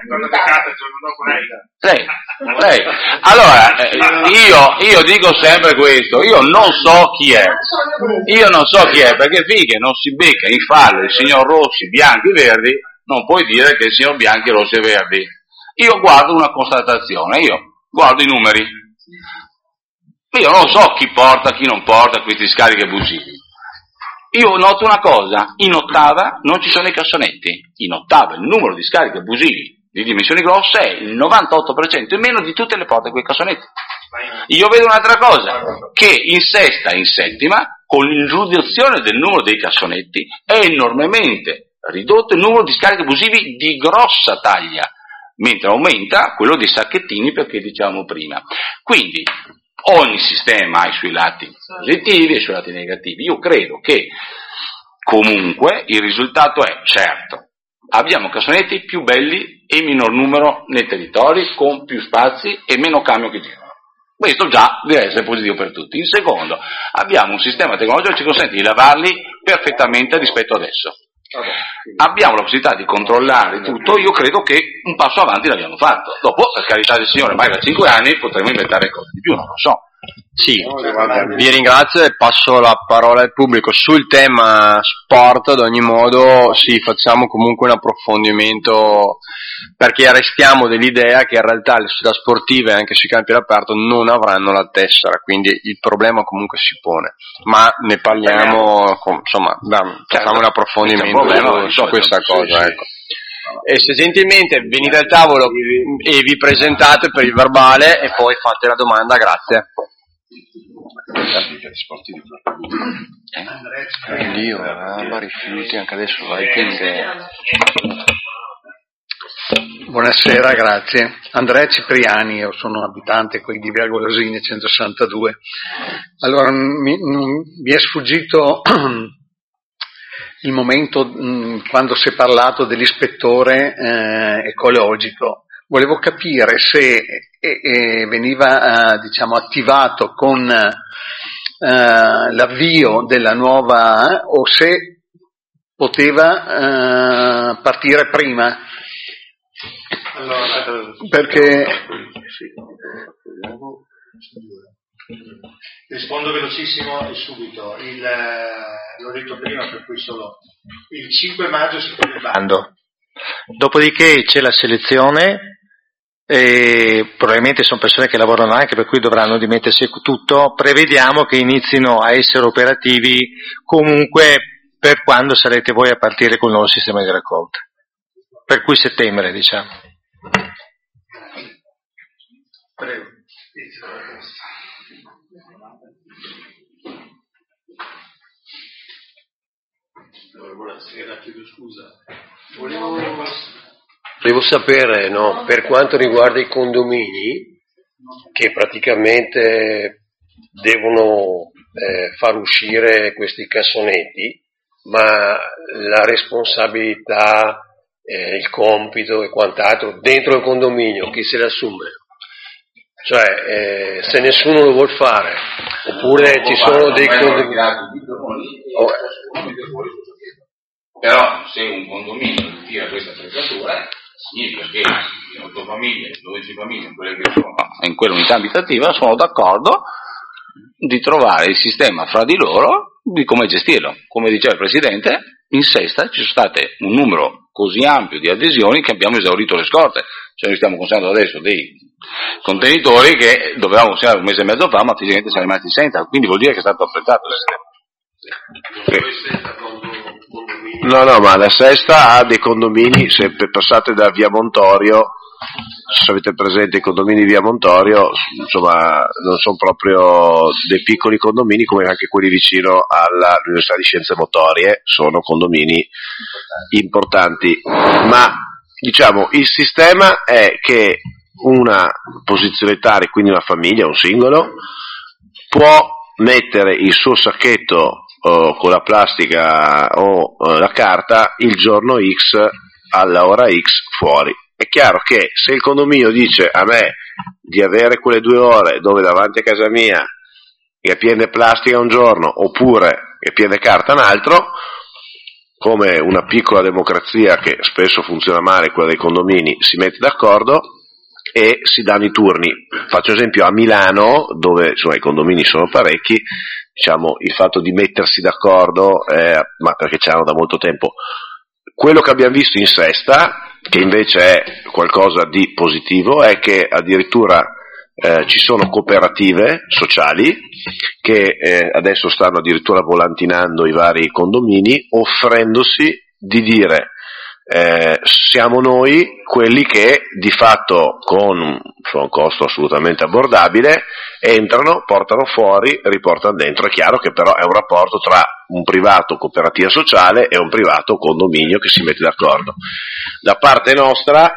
Lei, lei. Allora, io, io dico sempre questo, io non so chi è, io non so chi è, perché finché non si becca in fallo il signor Rossi, bianchi e verdi, non puoi dire che il signor Bianchi, Rossi e Verdi. Io guardo una constatazione, io guardo i numeri. Io non so chi porta, chi non porta questi scarichi abusivi. Io noto una cosa, in ottava non ci sono i cassonetti. In ottava il numero di scarichi abusivi di dimensioni grosse è il novantotto per cento in meno di tutte le porte con i cassonetti. Io vedo un'altra cosa, che in sesta e in settima, con l'introduzione del numero dei cassonetti, è enormemente ridotto il numero di scarichi abusivi di grossa taglia, mentre aumenta quello dei sacchettini, perché dicevamo prima. Quindi ogni sistema ha i suoi lati positivi e i suoi lati negativi. Io credo che comunque il risultato è, certo, abbiamo cassonetti più belli e minor numero nei territori, con più spazi e meno camion che girano. Questo già deve essere positivo per tutti. In secondo, abbiamo un sistema tecnologico che ci consente di lavarli perfettamente rispetto adesso. Abbiamo la possibilità di controllare tutto, io credo che un passo avanti l'abbiamo fatto. Dopo, per carità del Signore, magari da cinque anni potremo inventare cose di più, non lo so. Sì, vi ringrazio e passo la parola al pubblico. Sul tema sport, ad ogni modo, sì, facciamo comunque un approfondimento, perché restiamo dell'idea che in realtà le società sportive, anche sui campi all'aperto, non avranno la tessera, quindi il problema comunque si pone. Ma ne parliamo, insomma, facciamo un approfondimento su questa cosa, ecco. E se gentilmente venite al tavolo e vi presentate per il verbale e poi fate la domanda, grazie. Eh, Dio, ah, rifiuti anche adesso, vai che... Buonasera, grazie. Andrea Cipriani, io sono abitante qui di Via Golosini centosessantadue. Allora, mi, mi è sfuggito il momento mh, quando si è parlato dell'ispettore eh, ecologico. Volevo capire se eh, eh, veniva eh, diciamo attivato con eh, l'avvio della nuova eh, o se poteva eh, partire prima. Allora, perché rispondo velocissimo e subito. Il, l'ho detto prima, per cui solo il cinque maggio si chiude il bando. Dopodiché c'è la selezione. E probabilmente sono persone che lavorano anche, per cui dovranno dimettersi tutto. Prevediamo che inizino a essere operativi comunque per quando sarete voi a partire col nuovo sistema di raccolta, per cui settembre, diciamo. Prego. Buonasera, chiedo scusa. Volevo Volevo sapere, no, per quanto riguarda i condomini, che praticamente devono eh, far uscire questi cassonetti, ma la responsabilità, eh, il compito e quant'altro dentro il condominio, chi se le assume? Cioè, eh, se nessuno lo vuol fare, oppure ci sono dei condomini... Oh. Però se un condominio ritira questa attrezzatura, significa che le otto famiglie, dodici famiglie, quelle che sono in quell'unità abitativa sono d'accordo di trovare il sistema fra di loro di come gestirlo. Come diceva il Presidente, in Sesta ci sono state un numero così ampio di adesioni che abbiamo esaurito le scorte, cioè noi stiamo consegnando adesso dei contenitori che dovevamo consegnare un mese e mezzo fa, ma fisicamente siamo rimasti senza, quindi vuol dire che è stato apprezzato il sistema. No, no, ma la Sesta ha dei condomini, se passate da via Montorio, se avete presente i condomini di via Montorio, insomma, non sono proprio dei piccoli condomini come anche quelli vicino all'Università di Scienze Motorie, sono condomini importanti, ma diciamo il sistema è che una posizionataria, quindi una famiglia, un singolo, può mettere il suo sacchetto o con la plastica o eh, la carta il giorno X alla ora X fuori. È chiaro che se il condominio dice a me di avere quelle due ore dove davanti a casa mia è piena plastica un giorno oppure è piena carta un altro, come una piccola democrazia che spesso funziona male, quella dei condomini, si mette d'accordo e si danno i turni. Faccio esempio a Milano, dove insomma, i condomini sono parecchi, diciamo il fatto di mettersi d'accordo, eh, ma perché c'erano da molto tempo. Quello che abbiamo visto in Sesta, che invece è qualcosa di positivo, è che addirittura eh, ci sono cooperative sociali che eh, adesso stanno addirittura volantinando i vari condomini, offrendosi di dire eh, siamo noi quelli che di fatto con un costo assolutamente abbordabile entrano, portano fuori, riportano dentro. È chiaro che però è un rapporto tra un privato cooperativa sociale e un privato condominio che si mette d'accordo. Da parte nostra,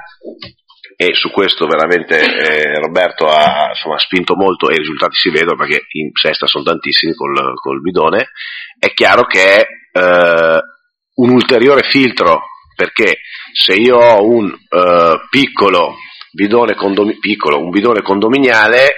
e su questo veramente eh, Roberto ha insomma, spinto molto e i risultati si vedono perché in Sesta sono tantissimi col, col bidone, è chiaro che è eh, un ulteriore filtro, perché se io ho un eh, piccolo bidone condomi- piccolo, un bidone condominiale,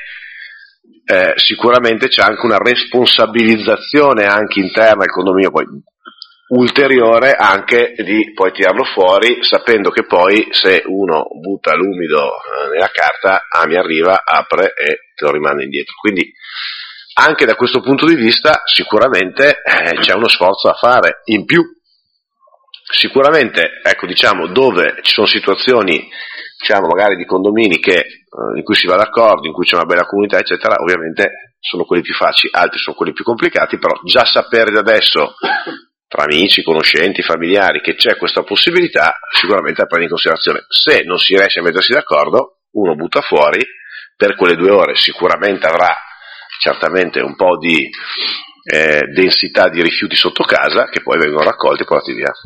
eh, sicuramente c'è anche una responsabilizzazione anche interna al condominio, poi ulteriore anche di poi tirarlo fuori, sapendo che poi se uno butta l'umido eh, nella carta, ah, mi arriva, apre e te lo rimanda indietro. Quindi anche da questo punto di vista sicuramente eh, c'è uno sforzo da fare. In più sicuramente, ecco, diciamo, dove ci sono situazioni, diciamo, magari di condomini che, eh, in cui si va d'accordo, in cui c'è una bella comunità, eccetera, ovviamente sono quelli più facili, altri sono quelli più complicati, però già sapere da adesso, tra amici, conoscenti, familiari, che c'è questa possibilità, sicuramente la prendi in considerazione. Se non si riesce a mettersi d'accordo, uno butta fuori, per quelle due ore sicuramente avrà certamente un po' di eh, densità di rifiuti sotto casa, che poi vengono raccolti e portati via.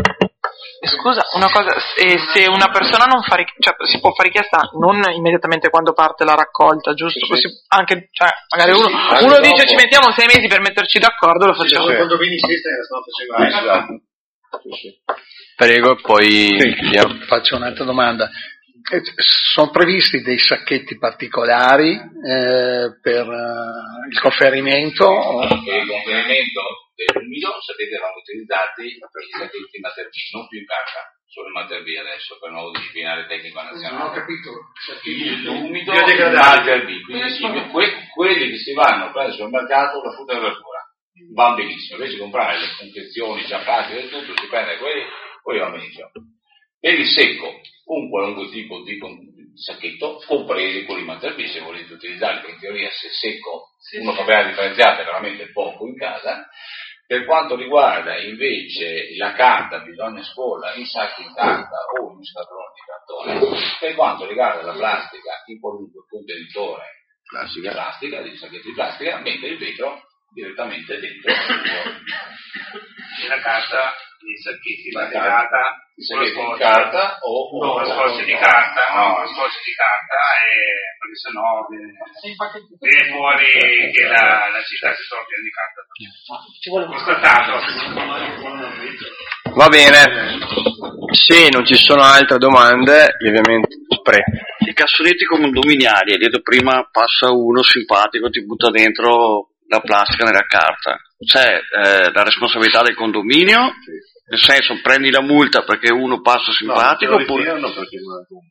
Scusa, una cosa, se, se una persona non fa richiesta, cioè si può fare richiesta non immediatamente quando parte la raccolta, giusto? Sì, sì. Anche, cioè, magari uno, sì, uno dice dopo. Ci mettiamo sei mesi per metterci d'accordo, lo facciamo. Sì, sì. Condomini Sesta che stanno facendo adesso. Sì, sì. Prego, poi sì, faccio un'altra domanda. Sono previsti dei sacchetti particolari eh, per uh, il conferimento? Per il conferimento dell'umido, sapete, vanno utilizzati per i sacchetti in materbia, non più in carta, solo in materbia adesso, per il nuovo disciplinare tecnico nazionale. Non ho capito. L'umido in materbia, quindi sì, que- quelli che si vanno a prendere sul mercato, la frutta e la verdura, vanno benissimo. Invece di comprare le confezioni già fatte e tutto, si prende quelli, poi va benissimo. Per il secco, un qualunque tipo di sacchetto, compresi quelli materbia, se volete utilizzarli, che in teoria se secco uno fa bene differenziata, veramente poco in casa. Per quanto riguarda invece la carta, bisogna scuola in sacchi in carta o in scatoloni di cartone. Per quanto riguarda la plastica, in qualunque contenitore plastica, plastica di sacchetti di plastica, mentre il vetro direttamente dentro la carta, i sacchetti di carta, i sacchetti di carta o no, scorci di carta, no, scorci di carta, e perché sennò viene, viene fuori che la, la città si trova piena di carta. Ci vuole constatato. Va bene, se non ci sono altre domande, ovviamente pre. I cassonetti condominiali, hai detto prima, passa uno simpatico, ti butta dentro la plastica nella carta. C'è eh, la responsabilità del condominio? Sì. Nel senso, prendi la multa perché uno passa simpatico? No, oppure... non perché non è un problema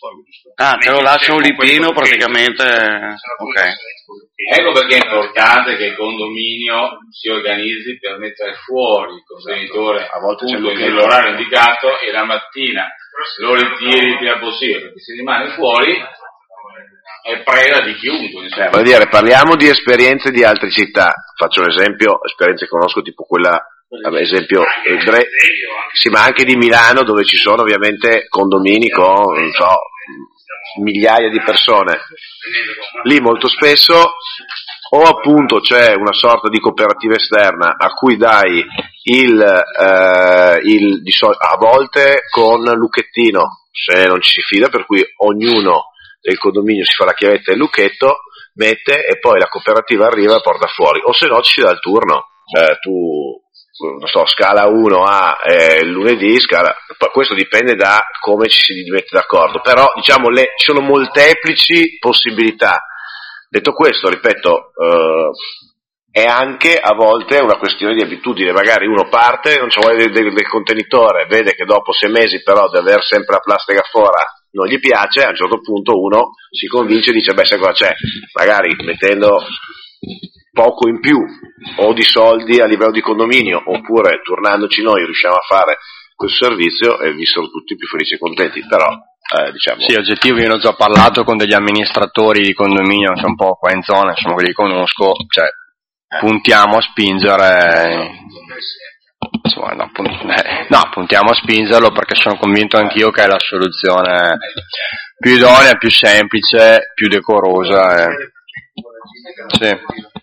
Ah, te lo lascio un lipino praticamente. Ok. Ecco perché è importante che il condominio si organizzi per mettere fuori il contenitore a volte appunto nell'orario indicato e la mattina lo ritiri il prima possibile, perché se rimane fuori è preda di chiunque. Eh, voglio dire, parliamo di esperienze di altre città. Faccio un esempio, esperienze che conosco, tipo quella, ad esempio, eh, Bre- sì, ma anche di Milano, dove ci sono ovviamente condomini con, non so, migliaia di persone. Lì molto spesso o appunto c'è una sorta di cooperativa esterna a cui dai il, eh, il di sol- a volte con lucchettino, se non ci si fida, per cui ognuno del condominio si fa la chiavetta e il lucchetto, mette e poi la cooperativa arriva e porta fuori, o se no ci si dà il turno, cioè tu non so, scala uno a eh, lunedì, scala, questo dipende da come ci si mette d'accordo, però diciamo le, ci sono molteplici possibilità. Detto questo, ripeto, eh, è anche a volte una questione di abitudine, magari uno parte, non c'è voglia del, del, del contenitore, vede che dopo sei mesi però di avere sempre la plastica fuori non gli piace, a un certo punto uno si convince e dice beh sai cosa c'è, magari mettendo poco in più o di soldi a livello di condominio oppure tornandoci noi riusciamo a fare questo servizio e vissero tutti più felici e contenti, però eh, diciamo sì, oggettivo, io ne ho già parlato con degli amministratori di condominio, c'è un po' qua in zona, insomma che li conosco, cioè puntiamo a spingere insomma, no, punt- eh, no, puntiamo a spingerlo perché sono convinto anch'io che è la soluzione più idonea, più semplice, più decorosa e... sì.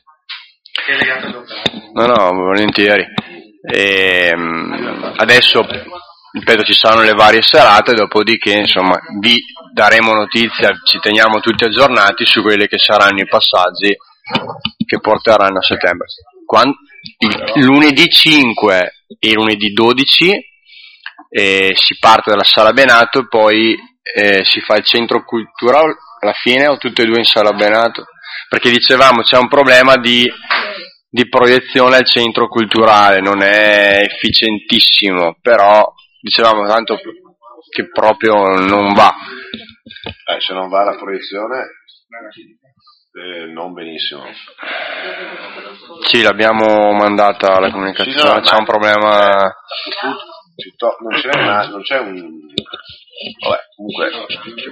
No, no, volentieri. E, adesso, ripeto, ci saranno le varie serate, dopodiché, insomma, vi daremo notizia, ci teniamo tutti aggiornati su quelli che saranno i passaggi che porteranno a settembre. Quando, il lunedì cinque e lunedì dodici eh, si parte dalla Sala Benato e poi eh, si fa il centro culturale alla fine o tutte e due in Sala Benato? Perché dicevamo c'è un problema di, di proiezione al centro culturale, non è efficientissimo, però dicevamo tanto che proprio non va. Eh, se non va la proiezione, eh, non benissimo. Sì, l'abbiamo mandata alla comunicazione, sì, no, c'è un problema. Non c'è, una, non c'è un. Vabbè, comunque.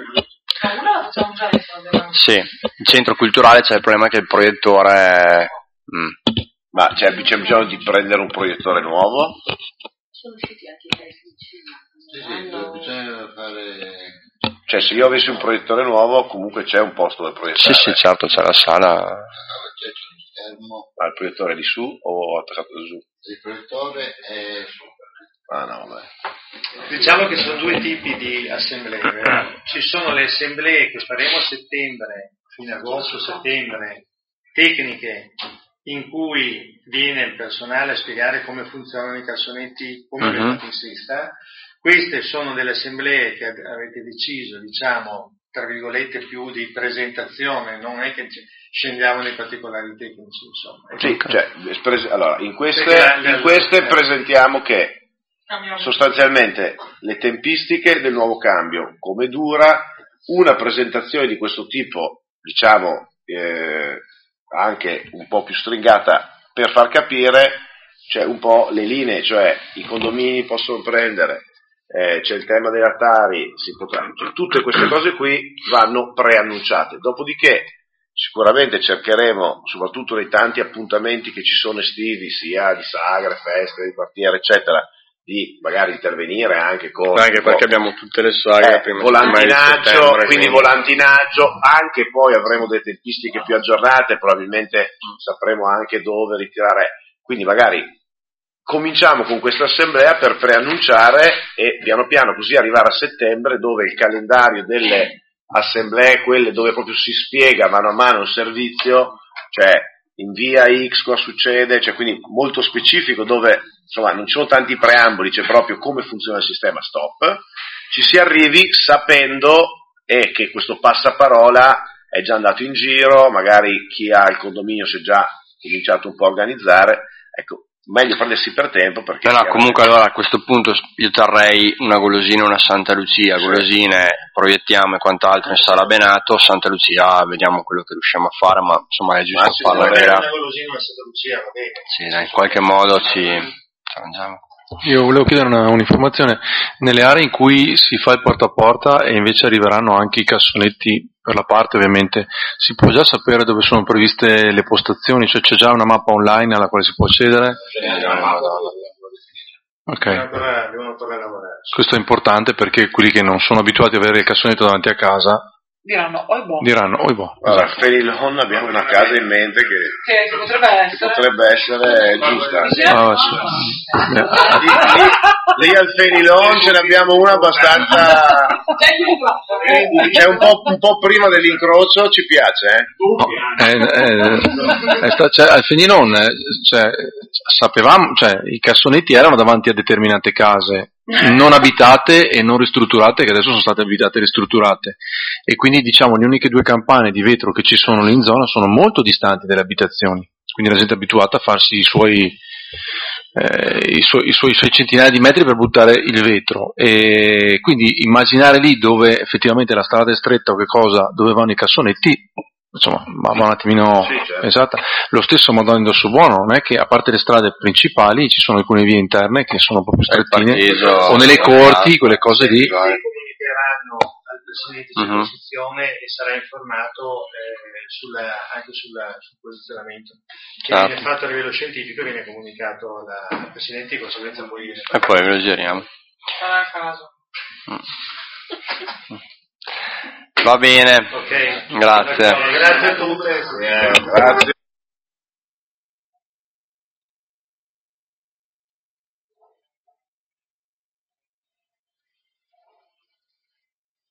Sì, il centro culturale c'è il problema che il proiettore è... mm. Ma c'è, c'è bisogno di prendere un proiettore nuovo? Sono usciti anche i testi di cinema. Sì, sì, bisogna fare... Cioè se io avessi un proiettore nuovo comunque c'è un posto da proiettare? Sì, sì, certo, c'è la sala. Ma il proiettore è di su o attaccato da giù? Il proiettore è su. Ah no, vabbè. Diciamo che sono due tipi di assemblee. Ci sono le assemblee che faremo a settembre, fine agosto, settembre, tecniche in cui viene il personale a spiegare come funzionano i cassonetti, come uh-huh. vengono in sesta. Queste sono delle assemblee che avete deciso, diciamo, tra virgolette, più di presentazione, non è che scendiamo nei particolari tecnici, insomma. Sì, cioè, allora, in queste, in queste presentiamo che sostanzialmente le tempistiche del nuovo cambio, come dura, una presentazione di questo tipo, diciamo, eh, anche un po' più stringata per far capire, cioè un po' le linee, cioè i condomini possono prendere, eh, c'è il tema dei Atari, si potrà, cioè, tutte queste cose qui vanno preannunciate, dopodiché sicuramente cercheremo, soprattutto nei tanti appuntamenti che ci sono estivi, sia di sagre, feste, di quartiere, eccetera, di magari intervenire anche con anche perché abbiamo tutte le sagre, eh, prima volantinaggio, quindi, quindi volantinaggio, anche poi avremo delle tempistiche più aggiornate, probabilmente sapremo anche dove ritirare, quindi magari cominciamo con questa assemblea per preannunciare e piano piano così arrivare a settembre dove il calendario delle assemblee, quelle dove proprio si spiega mano a mano il servizio, cioè in via X cosa succede, cioè quindi molto specifico dove insomma non ci sono tanti preamboli, c'è proprio come funziona il sistema stop, ci si arrivi sapendo eh, che questo passaparola è già andato in giro, magari chi ha il condominio si è già cominciato un po' a organizzare, ecco, meglio prendersi per tempo perché... No, no, comunque allora a questo punto io terrei una golosina e una Santa Lucia, golosine proiettiamo e quant'altro in sala Benato, Santa Lucia vediamo quello che riusciamo a fare, ma insomma è giusto farla vera. Una golosina e una Santa Lucia, va bene. Sì, dai, in qualche modo ci arrangiamo. Io volevo chiedere una, un'informazione, nelle aree in cui si fa il porta a porta e invece arriveranno anche i cassonetti per la parte ovviamente, si può già sapere dove sono previste le postazioni, cioè c'è già una mappa online alla quale si può accedere? Ok, Devono ancora lavorare. questo è importante perché quelli che non sono abituati a avere il cassonetto davanti a casa Diranno, oi boh. diranno, oi boh. Allora, Fenilon abbiamo una casa in mente che, Che potrebbe essere. potrebbe essere giusta. Ah, sì. Lì, lì al Fenilon ce ne abbiamo una abbastanza... È un po', un po' prima dell'incrocio, ci piace, eh? No, eh, eh, eh, sta- cioè, al Fenilon, eh, cioè, sapevamo, cioè, i cassonetti erano davanti a determinate case non abitate e non ristrutturate, che adesso sono state abitate e ristrutturate, e quindi diciamo le uniche due campane di vetro che ci sono lì in zona sono molto distanti dalle abitazioni, quindi la gente è abituata a farsi i suoi Eh, i, suoi, i, suoi, i suoi centinaia di metri per buttare il vetro, e quindi immaginare lì dove effettivamente la strada è stretta o che cosa, dove vanno i cassonetti, insomma va un attimino sì, certo. Pensata. Lo stesso Madonna d'Osso Buono, non è che a parte le strade principali ci sono alcune vie interne che sono proprio strettine, Parcheggio, o nelle corti, quelle cose lì. Comunicheranno al Presidente di Mhm. circoscrizione e sarà informato eh, sulla, anche sulla, sul posizionamento che Certo. viene fatto a livello scientifico e viene comunicato alla- al Presidente, di conseguenza poi E poi ve lo giriamo. Sarà a caso. Va bene, ok, grazie. grazie a tutte. Eh, grazie.